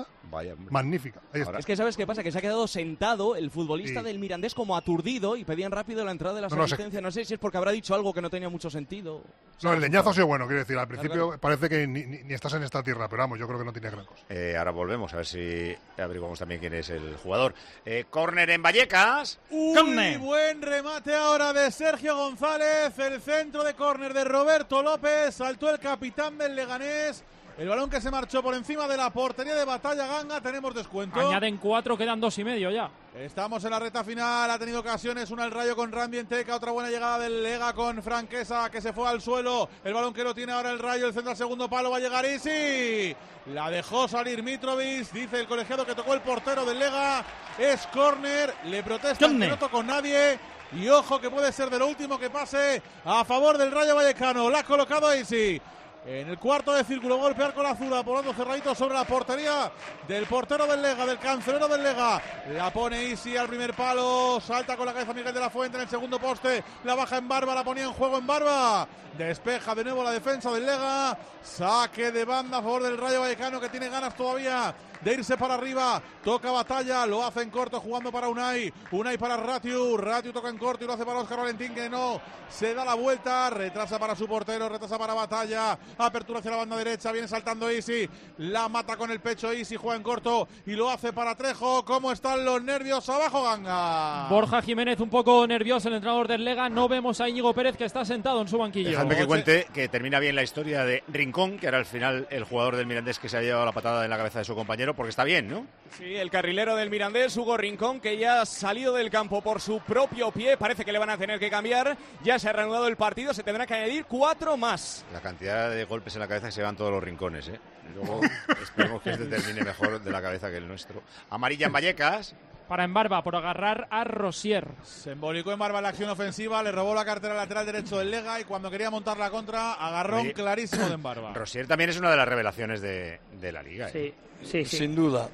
jugada Vaya, magnífica. Ahí está. Es que ¿sabes qué pasa? Que se ha quedado sentado el futbolista Sí. del Mirandés como aturdido y pedían rápido la entrada de las No, no sé. asistencias. No sé si es porque habrá dicho algo que no tenía mucho sentido. No, el leñazo ha sido bueno, quiero decir. Al principio claro. parece que ni, ni- ni estás en esta tierra, pero vamos, yo creo que no tiene gran cosa. Eh, ahora volvemos a ver si averiguamos también quién es el jugador. Eh, córner en Vallecas. Uy, buen remate ahora de Sergio González. El centro de córner de Roberto López. Saltó el capitán del Leganés. El balón que se marchó por encima de la portería de Batalla Ganga. Tenemos descuento. Añaden cuatro, quedan dos y medio ya. Estamos en la recta final, ha tenido ocasiones, una el Rayo con Randy Enteca, otra buena llegada del Lega con Franquesa que se fue al suelo, el balón que lo tiene ahora el Rayo, el centro al segundo palo, va a llegar Isi, la dejó salir Mitrovic, dice el colegiado que tocó el portero del Lega, es córner, le protesta que no tocó nadie, y ojo que puede ser de lo último que pase a favor del Rayo Vallecano, la ha colocado Isi. En el cuarto de círculo, golpear con la zurda, volando cerradito sobre la portería del portero del Lega, del cancelero del Lega. La pone Isi al primer palo, salta con la cabeza Miguel de la Fuente en el segundo poste, la baja en Barba, la ponía en juego en Barba. Despeja de nuevo la defensa del Lega, saque de banda a favor del Rayo Vallecano que tiene ganas todavía de irse para arriba, toca Batalla, lo hace en corto jugando para Unai, Unai para Ratiu, Ratiu toca en corto y lo hace para Óscar Valentín que no, se da la vuelta, retrasa para su portero, retrasa para Batalla, apertura hacia la banda derecha, viene saltando Isi, la mata con el pecho Isi, juega en corto y lo hace para Trejo, ¿cómo están los nervios abajo Ganga? Borja Jiménez un poco nervioso, el entrenador del Lega, no vemos a Íñigo Pérez que está sentado en su banquillo. Dejadme que cuente que termina bien la historia de Rincón, que era al final el jugador del Mirandés que se ha llevado la patada en la cabeza de su compañero, porque está bien, ¿no? Sí, el carrilero del Mirandés, Hugo Rincón, que ya ha salido del campo por su propio pie, parece que le van a tener que cambiar, ya se ha reanudado el partido, se tendrá que añadir cuatro más. La cantidad de golpes en la cabeza que se van todos los rincones, ¿eh? Luego esperemos que este termine mejor de la cabeza que el nuestro. Amarilla en Vallecas. Para Embarba, por agarrar a Rosier. Se embolicó en Barba la acción ofensiva, le robó la cartera lateral derecho del Lega y cuando quería montar la contra, agarrón Oye, clarísimo de Embarba. Rosier también es una de las revelaciones de, de la liga. ¿eh? Sí, sí, sí. Sin duda.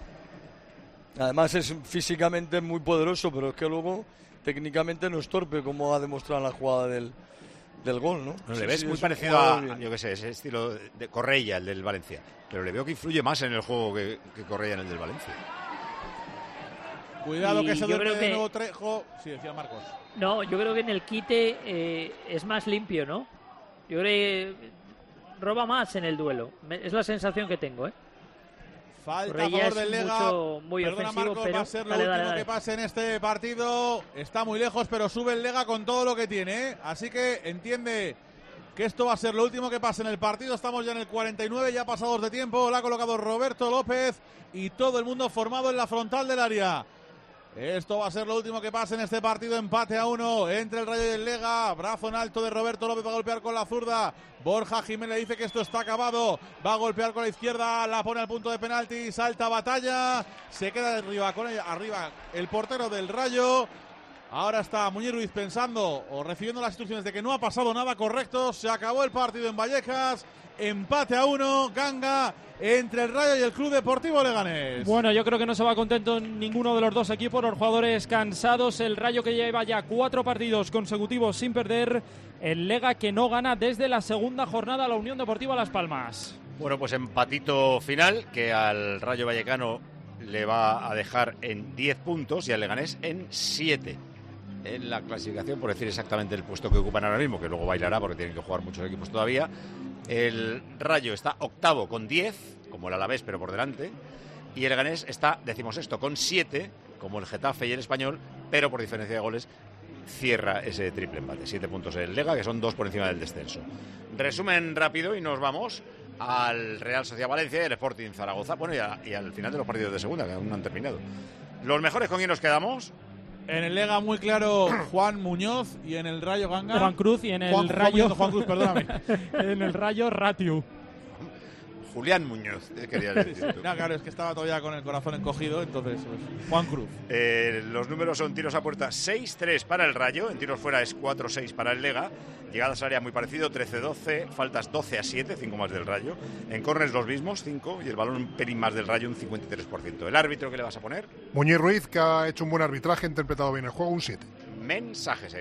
Además es físicamente muy poderoso, pero es que luego técnicamente no es torpe, como ha demostrado en la jugada del, del gol, ¿no? No, Sí, le ves sí, muy es un parecido a, jugador bien. yo qué sé, ese estilo de Correia, el del Valencia. Pero le veo que influye más en el juego que, que Correia en el del Valencia. Cuidado Y que se yo duerme creo de que- nuevo Trejo. Sí, decía Marcos. No, yo creo que en el quite eh, es más limpio, ¿no? Yo creo que roba más en el duelo. Me- Es la sensación que tengo, ¿eh? Falta a Correia favor es del Lega. mucho- muy Perdona, ofensivo, Marcos, pero- va a ser lo dale, último dale, dale. que pase en este partido. Está muy lejos, pero sube el Lega con todo lo que tiene, ¿eh? Así que entiende que esto va a ser lo último que pase en el partido. Estamos ya en el cuarenta y nueve, ya pasados de tiempo. La ha colocado Roberto López y todo el mundo formado en la frontal del área. Esto va a ser lo último que pase en este partido. Empate a uno entre el Rayo y el Lega. Brazo en alto de Roberto López, va a golpear con la zurda. Borja Jiménez dice que esto está acabado. Va a golpear con la izquierda, la pone al punto de penalti. Salta Batalla, se queda arriba con ella, arriba el portero del Rayo. Ahora está Muñiz Ruiz pensando o recibiendo las instrucciones de que no ha pasado nada correcto. Se acabó el partido en Vallecas. Empate a uno, Ganga, entre el Rayo y el Club Deportivo Leganés. Bueno, yo creo que no se va contento ninguno de los dos equipos, los jugadores cansados, el Rayo que lleva ya cuatro partidos consecutivos sin perder, el Lega que no gana desde la segunda jornada a la Unión Deportiva Las Palmas. Bueno, pues empatito final que al Rayo Vallecano le va a dejar en diez puntos y al Leganés en siete. En la clasificación, por decir exactamente el puesto que ocupan ahora mismo, que luego bailará porque tienen que jugar muchos equipos todavía. El Rayo está octavo con diez, como el Alavés, pero por delante. Y el Leganés está decimosexto con siete, como el Getafe y el Español, pero por diferencia de goles cierra ese triple empate. Siete puntos el Lega, que son dos por encima del descenso. Resumen rápido y nos vamos al Real Sociedad Valencia y el Sporting Zaragoza. Bueno, y, a, y al final de los partidos de segunda, que aún no han terminado. Los mejores, ¿con quién nos quedamos? En el Lega muy claro Juan Muñoz y en el Rayo Ganga Juan Cruz y en el Juan, Rayo Juan, Muñoz, Juan Cruz, perdóname. en el Rayo Ratiu. Julián Muñoz, eh, querías decir tú. No, claro, es que estaba todavía con el corazón encogido, entonces pues, Juan Cruz. Eh, los números son tiros a puerta seis tres para el Rayo, en tiros fuera es cuatro seis para el Lega, llegadas a área muy parecido, trece doce, faltas doce a siete, cinco más del Rayo, en córners los mismos, cinco, y el balón un pelín más del Rayo, un cincuenta y tres por ciento. ¿El árbitro qué le vas a poner? Muñiz Ruiz, que ha hecho un buen arbitraje, ha interpretado bien el juego, un siete. Mensaje sería...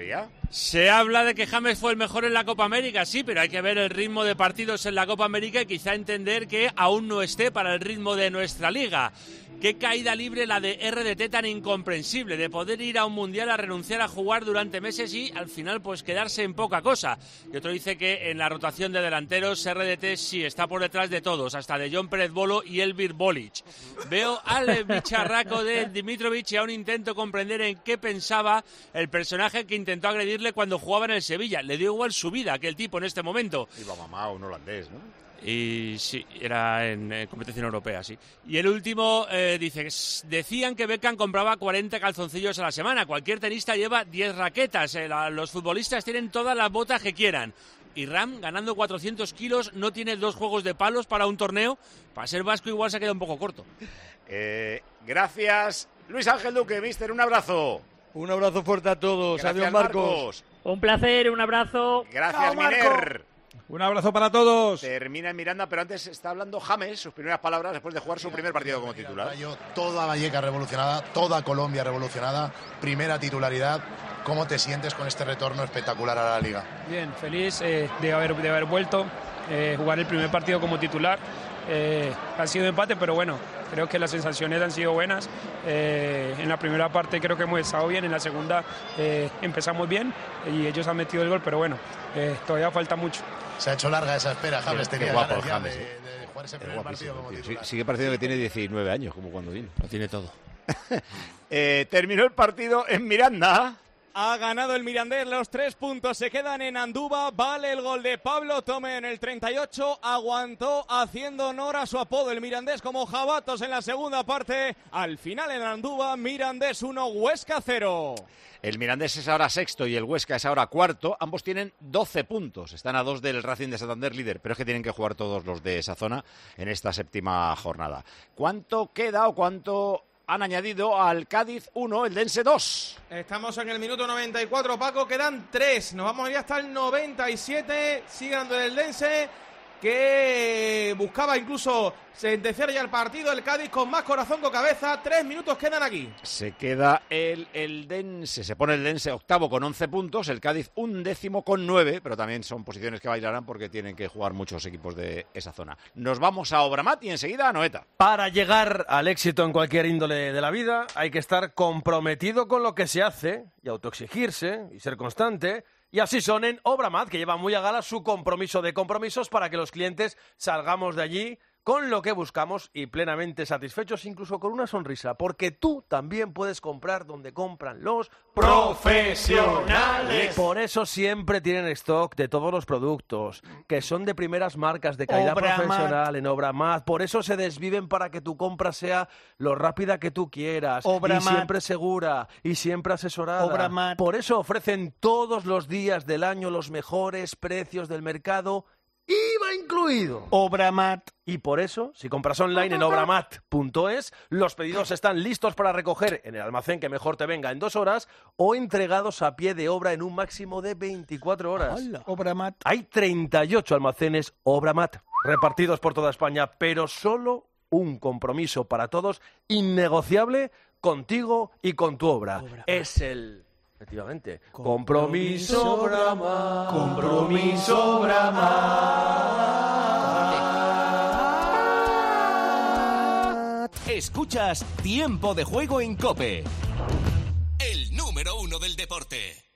Se habla de que James fue el mejor en la Copa América, sí, pero hay que ver el ritmo de partidos en la Copa América y quizá entender que aún no esté para el ritmo de nuestra liga. Qué caída libre la de R D T tan incomprensible, de poder ir a un mundial a renunciar a jugar durante meses y al final pues quedarse en poca cosa. Y otro dice que en la rotación de delanteros R D T sí está por detrás de todos, hasta de John Pérez Bolo y Elvir Bolic. Veo al bicharraco de Dimitrovic y aún intento comprender en qué pensaba el personaje que intentó agredirle cuando jugaba en el Sevilla. Le dio igual su vida que el tipo en este momento. Iba mamá, un holandés, ¿no? Y sí, era en eh, competición europea, sí. Y el último eh, dice, decían que Beckham compraba cuarenta calzoncillos a la semana. Cualquier tenista lleva diez raquetas. Eh, la, los futbolistas tienen todas las botas que quieran. Y Ram, ganando cuatrocientos kilos, no tiene dos juegos de palos para un torneo. Para ser vasco igual se ha quedado un poco corto. Eh, gracias, Luis Ángel Duque, mister, un abrazo. Un abrazo fuerte a todos. Gracias, Adiós, Marcos. Marcos. Un placer, un abrazo. Gracias, Chao, Miner. Un abrazo para todos. Termina en Miranda, pero antes está hablando James, sus primeras palabras después de jugar su primer partido como titular. Toda Vallecas revolucionada, toda Colombia revolucionada, primera titularidad. ¿Cómo te sientes con este retorno espectacular a la Liga? Bien, feliz eh, de, haber, de haber vuelto, eh, jugar el primer partido como titular. Eh, ha sido empate, pero bueno, creo que las sensaciones han sido buenas. Eh, en la primera parte creo que hemos estado bien, en la segunda eh, empezamos bien y ellos han metido el gol, pero bueno, eh, todavía falta mucho. Se ha hecho larga esa espera, James. Qué, tenía qué guapo ganas ya James, de, eh. de jugar ese primer partido como titular. Sigue pareciendo que tiene diecinueve años, como cuando vino. Lo tiene todo. eh, terminó el partido en Miranda. Ha ganado el Mirandés, los tres puntos se quedan en Andúba. Vale el gol de Pablo Tomé en el treinta y ocho. Aguantó haciendo honor a su apodo el Mirandés como jabatos en la segunda parte. Al final en Andúba, Mirandés uno, Huesca cero. El Mirandés es ahora sexto y el Huesca es ahora cuarto. Ambos tienen doce puntos. Están a dos del Racing de Santander, líder. Pero es que tienen que jugar todos los de esa zona en esta séptima jornada. ¿Cuánto queda o cuánto han añadido al Cádiz uno, el Dense dos? Estamos en el minuto noventa y cuatro, Paco. Quedan tres. Nos vamos a ir hasta el noventa y siete. Sigue dando el Dense, que buscaba incluso sentenciar ya el partido. El Cádiz con más corazón que cabeza. Tres minutos quedan aquí. Se queda el, el Dense, se pone el Dense octavo con once puntos, el Cádiz un décimo con nueve, pero también son posiciones que bailarán porque tienen que jugar muchos equipos de esa zona. Nos vamos a Obramat y enseguida a Noeta. Para llegar al éxito en cualquier índole de la vida hay que estar comprometido con lo que se hace y autoexigirse y ser constante. Y así son en Obramat, que lleva muy a gala su compromiso de compromisos para que los clientes salgamos de allí con lo que buscamos y plenamente satisfechos, incluso con una sonrisa, porque tú también puedes comprar donde compran los profesionales. Por eso siempre tienen stock de todos los productos, que son de primeras marcas de calidad Obramat. profesional en Obramat. Por eso se desviven para que tu compra sea lo rápida que tú quieras, Obramat. y siempre segura, y siempre asesorada. Obramat. Por eso ofrecen todos los días del año los mejores precios del mercado, I V A incluido. Obramat. Y por eso, si compras online en obramat punto es, los pedidos están listos para recoger en el almacén que mejor te venga en dos horas o entregados a pie de obra en un máximo de veinticuatro horas. Hola. Obramat. Hay treinta y ocho almacenes Obramat repartidos por toda España, pero solo un compromiso para todos innegociable contigo y con tu obra. Obramat. Es el... Efectivamente. Compromiso Obramat. Compromiso Obramat. Escuchas Tiempo de Juego en COPE. El número uno del deporte.